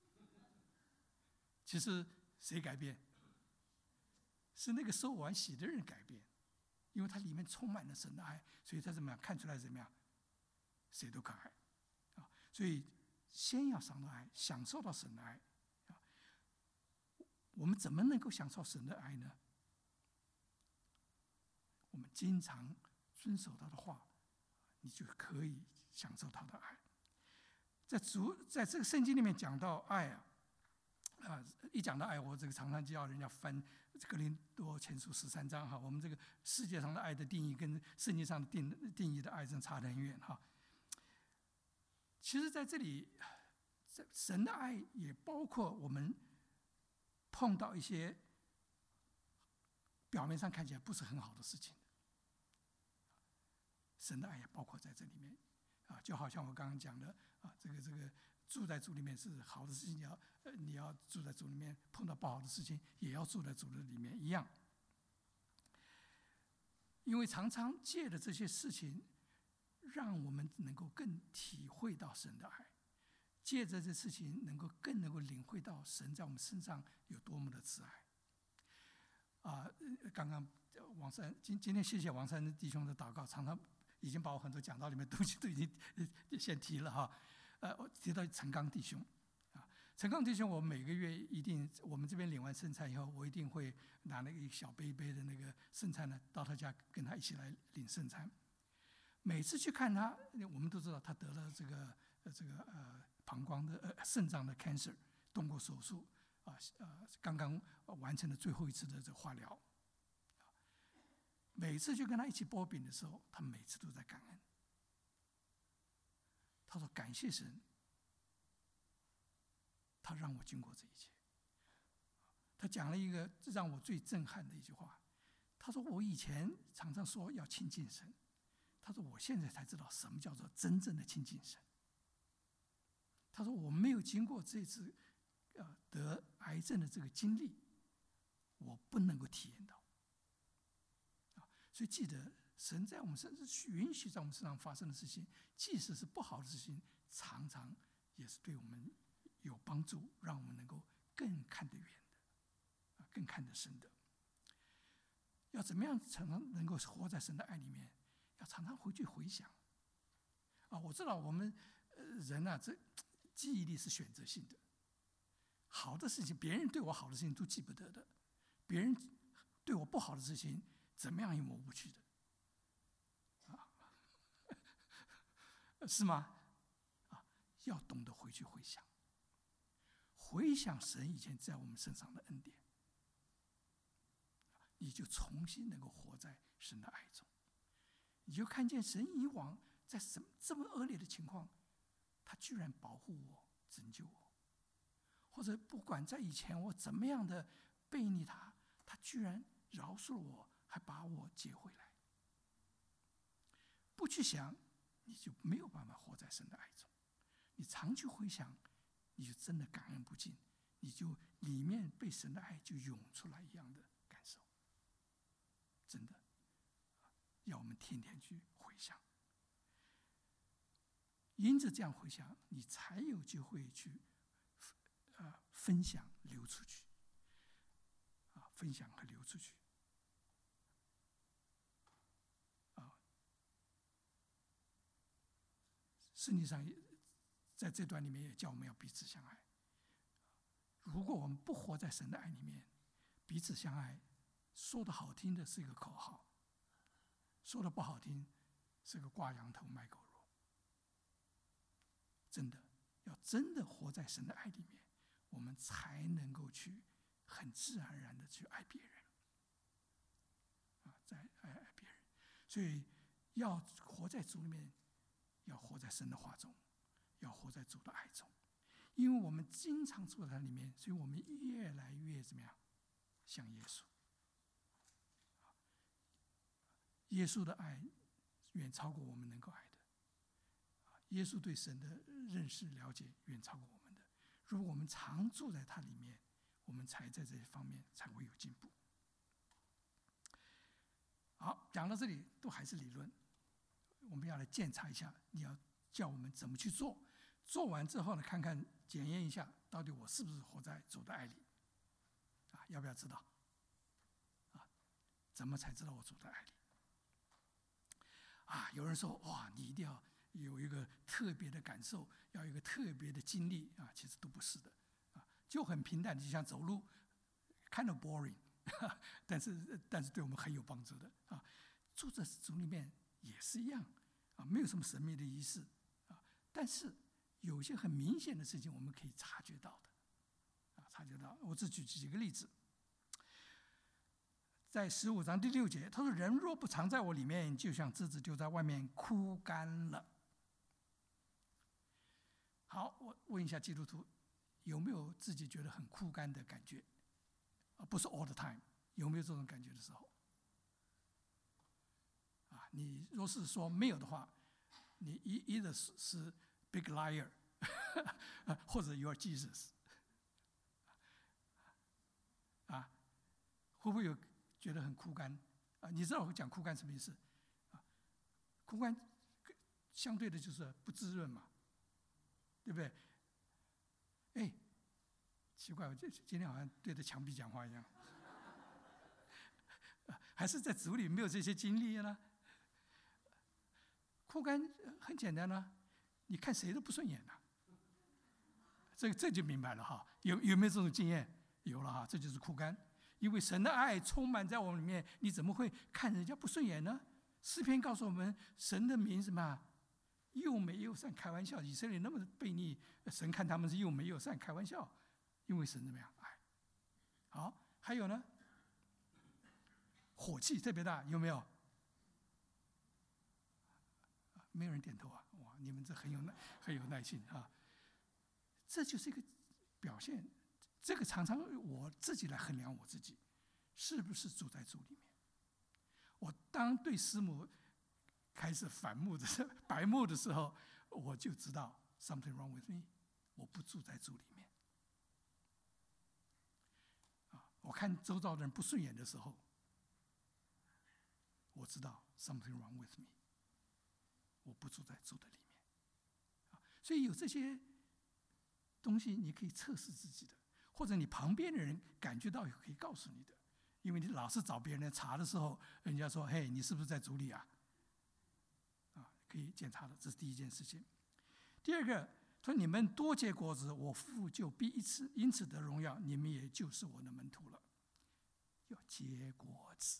其实谁改变？是那个受完洗的人改变，因为他里面充满了神的爱，所以他怎么样看出来怎么样？谁都可爱啊！所以先要尝到爱，享受到神的爱啊！我们怎么能够享受神的爱呢？我们经常遵守他的话，你就可以享受他的爱。在这个圣经里面讲到爱一讲到爱，我这个常常就要人家翻哥林多前书13章哈。我们这个世界上的爱的定义跟圣经上的定义的爱真差得很远哈。其实在这里，神的爱也包括我们碰到一些表面上看起来不是很好的事情，神的爱也包括在这里面就好像我刚刚讲的这个住在主里面是好的事情，你要住在主里面，碰到不好的事情也要住在主的里面一样。因为常常借着这些事情，让我们能够更体会到神的爱，借着这事情更能够领会到神在我们身上有多么的慈爱。刚刚王山今天谢谢王山弟兄的祷告，常常已经把我很多讲道里面东西都已经先提了哈。我提到陈刚弟兄陈刚弟兄，我每个月一定，我们这边领完圣餐以后，我一定会拿那个小杯的那个圣餐呢，到他家跟他一起来领圣餐。每次去看他，我们都知道他得了这个膀胱的肾脏的 cancer， 动过手术刚刚完成了最后一次的这个化疗。每次去跟他一起剥饼的时候，他每次都在感恩。他说：“感谢神，他让我经过这一切。”他讲了一个让我最震撼的一句话，他说：“我以前常常说要亲近神，他说我现在才知道什么叫做真正的亲近神。”他说：“我没有经过这次得癌症的这个经历，我不能够体验到。”所以记得，神在我们身上允许在我们身上发生的事情，即使是不好的事情，常常也是对我们有帮助，让我们能够更看得远的，更看得深的。要怎么样常常能够活在神的爱里面？要常常回去回想。我知道我们人这记忆力是选择性的，好的事情，别人对我好的事情都记不得的， 别人对我不好的事情，怎么样也抹不去的，是吗？要懂得回去回想，回想神以前在我们身上的恩典，你就重新能够活在神的爱中，你就看见神以往在这么恶劣的情况，他居然保护我、拯救我，或者不管在以前我怎么样的背逆他，他居然饶恕我，还把我接回来。不去想，你就没有办法活在神的爱中。你常去回想，你就真的感恩不尽，你就里面被神的爱就涌出来一样的感受。真的，要我们天天去回想。因着这样回想，你才有机会去分享流出去，分享和流出去。圣经上在这段里面也叫我们要彼此相爱。如果我们不活在神的爱里面，彼此相爱，说的好听的是一个口号，说的不好听是个挂羊头卖狗肉。真的要真的活在神的爱里面，我们才能够去很自然而然的去爱别人，在爱别人。所以要活在主里面，要活在神的话中，要活在主的爱中。因为我们经常住在它里面，所以我们越来越怎么样？像耶稣。耶稣的爱远超过我们能够爱的。耶稣对神的认识了解远超过我们的。如果我们常住在它里面，我们才在这些方面才会有进步。好，讲到这里都还是理论，我们要来检查一下，你要叫我们怎么去做。做完之后呢，看看检验一下，到底我是不是活在主的爱里？要不要知道？怎么才知道我主的爱里？有人说哇，你一定要有一个特别的感受，要有一个特别的经历其实都不是的，就很平淡，就像走路 ，kind of boring， 但是对我们很有帮助的住在主里面也是一样没有什么神秘的仪式但是有些很明显的事情我们可以察觉到的察觉到。我只举几个例子。在15章第6节，他说：“人若不藏在我里面，就像枝子丢在外面枯干了。”好，我问一下基督徒，有没有自己觉得很枯干的感觉？不是 all the time， 有没有这种感觉的时候？你若是说没有的话，你either是 big liar， 或者 you are Jesus。会不会有觉得很枯干你知道我讲枯干什么意思枯干相对的就是不滋润嘛，对不对？奇怪，我今天好像对着墙壁讲话一样还是在主里没有这些经历呢？枯干很简单你看谁都不顺眼这就明白了有没有这种经验？有了这就是枯干。因为神的爱充满在我们里面，你怎么会看人家不顺眼呢？诗篇告诉我们，神的名什么？又美又善，开玩笑。以色列那么悖逆，神看他们是又美又善，开玩笑。因为神怎么样？爱。好，还有呢？火气特别大，有没有？没有人点头哇，你们这很有耐心这就是一个表现。这个常常我自己来衡量我自己，是不是住在主里面？我当对师母开始反目的时候、白目的时候，我就知道 something wrong with me， 我不住在主里面。我看周遭的人不顺眼的时候，我知道 something wrong with me， 我不住在主的里面。所以有这些东西，你可以测试自己的。或者你旁边的人感觉到可以告诉你的，因为你老是找别人查的时候，人家说：“嘿，你是不是在主里啊？”可以检查的，这是第一件事情。第二个说：“你们多结果子，我父就必因此得荣耀，你们也就是我的门徒了。” 要结果子。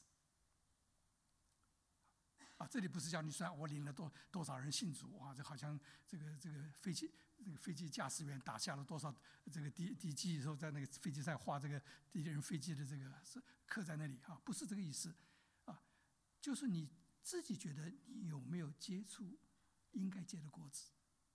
这里不是叫你算我领了多少人信主啊，这好像这个飞机驾驶员打下了多少这个敌机以后，在那个飞机上画这个敌人飞机的这个是刻在那里啊，不是这个意思啊，就是你自己觉得你有没有接触应该结的果子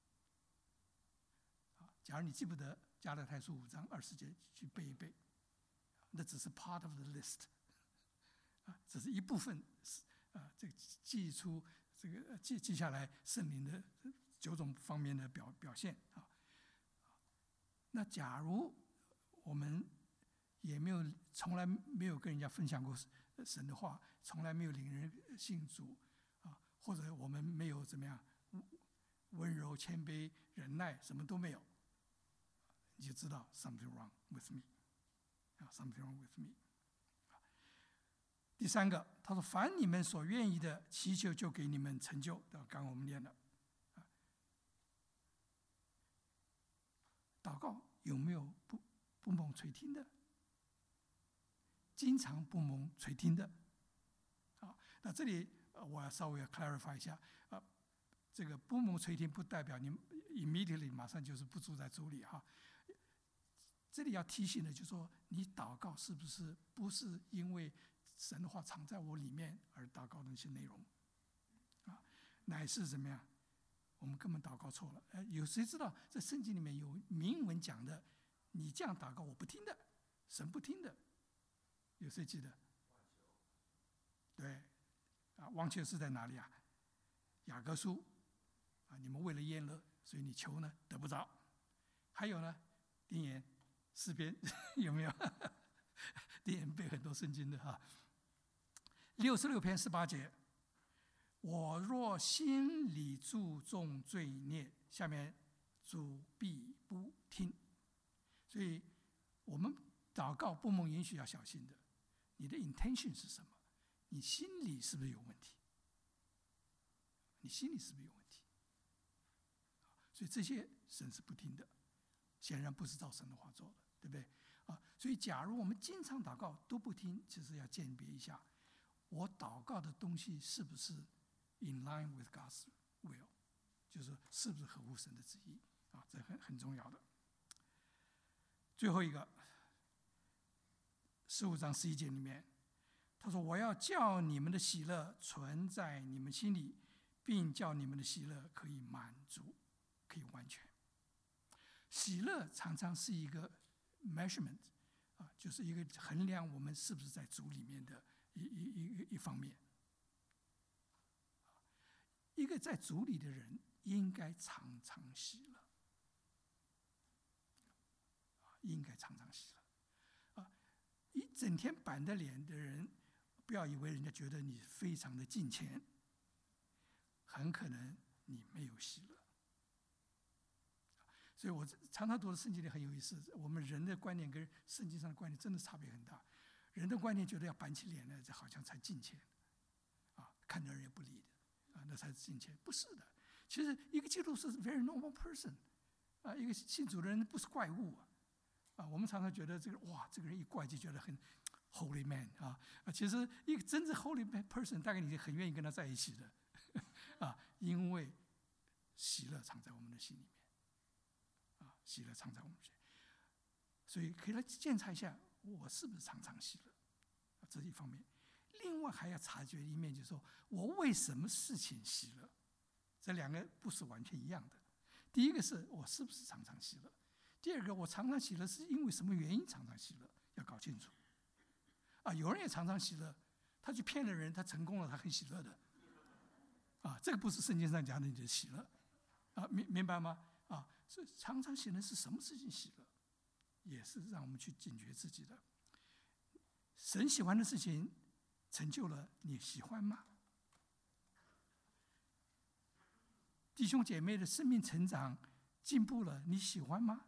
啊？假如你记不得加拉太书5章20节，去背一背，那只是 part of the list 啊，只是一部分。这个记下来圣灵的9种方面的表现啊。那假如我们也从来没有跟人家分享过神的话，从来没有领人信主啊，或者我们没有怎么样温柔谦卑忍耐，什么都没有，你就知道 something wrong with me 啊 ，something wrong with me。第3个，他说：“凡你们所愿意的，祈求就给你们成就。”刚刚我们念了，祷告有没有不蒙垂听的？经常不蒙垂听的。那这里我要稍微 clarify 一下这个不蒙垂听不代表你 immediately 马上就是不住在主里哈。这里要提醒的就是说，你祷告不是因为神的话藏在我里面而祷告的那些内容，乃是怎么样？我们根本祷告错了。有谁知道在圣经里面有明文讲的，你这样祷告我不听的，神不听的？有谁记得？对，忘却是在哪里啊？雅各书你们为了宴乐，所以你求呢得不着。还有呢，箴言诗篇有没有？箴言背很多圣经的哈。66篇18节，我若心里注重罪孽，下面主必不听。所以我们祷告不蒙允许要小心的，你的 intention 是什么？你心里是不是有问题？你心里是不是有问题？所以这些神是不听的，显然不是照神的话做的，对不对？所以假如我们经常祷告都不听，其实要鉴别一下，我祷告的东西是不是 in line with God's will， 就是是不是合乎神的旨意这很重要的。最后一个15章11节里面，他说：“我要叫你们的喜乐存在你们心里，并叫你们的喜乐可以满足，可以完全。”喜乐常常是一个 measurement 就是一个衡量我们是不是在主里面的一方面。一个在主里的人应该常常喜乐，应该常常喜乐。一整天板着脸的人，不要以为人家觉得你非常的敬虔，很可能你没有喜乐。所以我常常读的圣经里很有意思，我们人的观念跟圣经上的观念真的差别很大。人的观念觉得要板起脸来，这好像才敬虔，看着人也不理的，那才是敬虔。不是的，其实一个基督徒是 very normal person，一个信主的人不是怪物我们常常觉得这个人一怪就觉得很 holy man 其实一个真正 holy person， 大概你很愿意跟他在一起的因为喜乐藏在我们的心里面。喜乐常在我们心，所以可以来检查一下，我是不是常常喜乐？这是一方面。另外还要察觉一面，就是说我为什么事情喜乐？这2个不是完全一样的。第一个是我是不是常常喜乐？第二个，我常常喜乐是因为什么原因常常喜乐？要搞清楚。有人也常常喜乐，他去骗了人，他成功了，他很喜乐的。这个不是圣经上讲的你的喜乐。明白吗？所以常常喜乐是什么事情喜乐？也是让我们去警觉自己的。神喜欢的事情成就了，你喜欢吗？弟兄姐妹的生命成长进步了，你喜欢吗？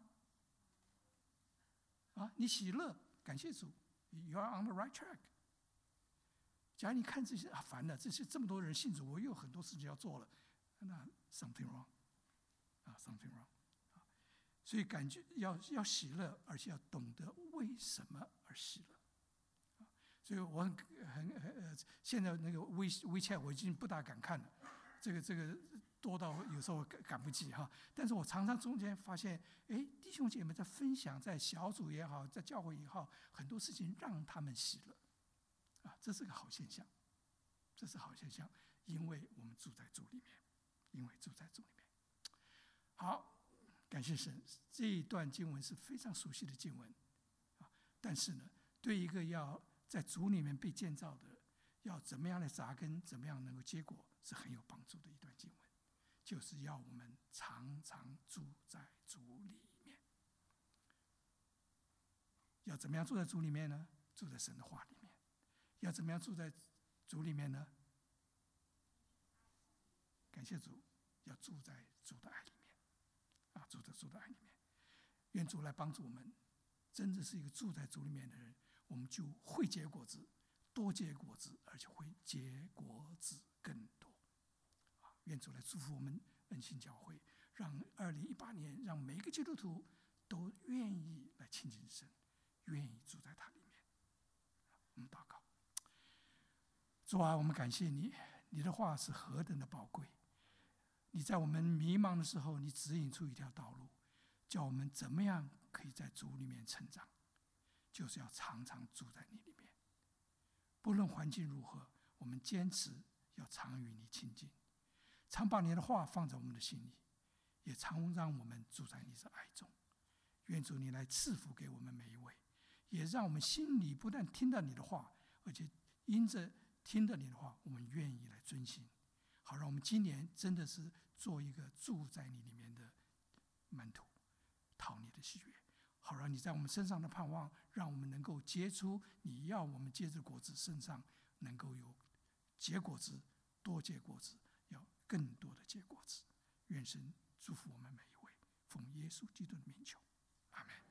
你喜乐，感谢主 ，You are on the right track。假如你看这些烦了，这么多人信主，我又有很多事情要做了，那 something wrong，something wrong。所以要喜乐，而且要懂得为什么而喜乐。 所以我现在那个WeChat 我已经不大敢看了，这个多到有时候赶不及哈。但是我常常中间发现，弟兄姐妹在分享，在小组也好，在教会也好，很多事情让他们喜乐，这是个好现象，这是好现象，因为我们住在主里面，因为住在主里面。好，感谢神，这一段经文是非常熟悉的经文，但是呢，对一个要在主里面被建造的，要怎么样来扎根，怎么样能够结果，是很有帮助的一段经文，就是要我们常常住在主里面。要怎么样住在主里面呢？住在神的话里面。要怎么样住在主里面呢？感谢主，要住在主的爱里面，住在主的爱里面。愿主来帮助我们，真的是一个住在主里面的人，我们就会结果子，多结果子，而且会结果子更多。愿主来祝福我们恩信教会，让2018年，让每一个基督徒都愿意来亲近神，愿意住在他里面。我们祷告。主啊，我们感谢你，你的话是何等的宝贵。你在我们迷茫的时候，你指引出一条道路，叫我们怎么样可以在主里面成长，就是要常常住在你里面。不论环境如何，我们坚持要常与你亲近，常把你的话放在我们的心里，也常让我们住在你的爱中。愿主你来赐福给我们每一位，也让我们心里不但听到你的话，而且因着听到你的话，我们愿意来遵行，好让我们今年真的是做一个住在你里面的门徒，讨你的喜悦，好让你在我们身上的盼望，让我们能够结出你要我们结的果子，身上能够有结果子，多结果子，要更多的结果子。愿神祝福我们每一位，奉耶稣基督的名求，阿们。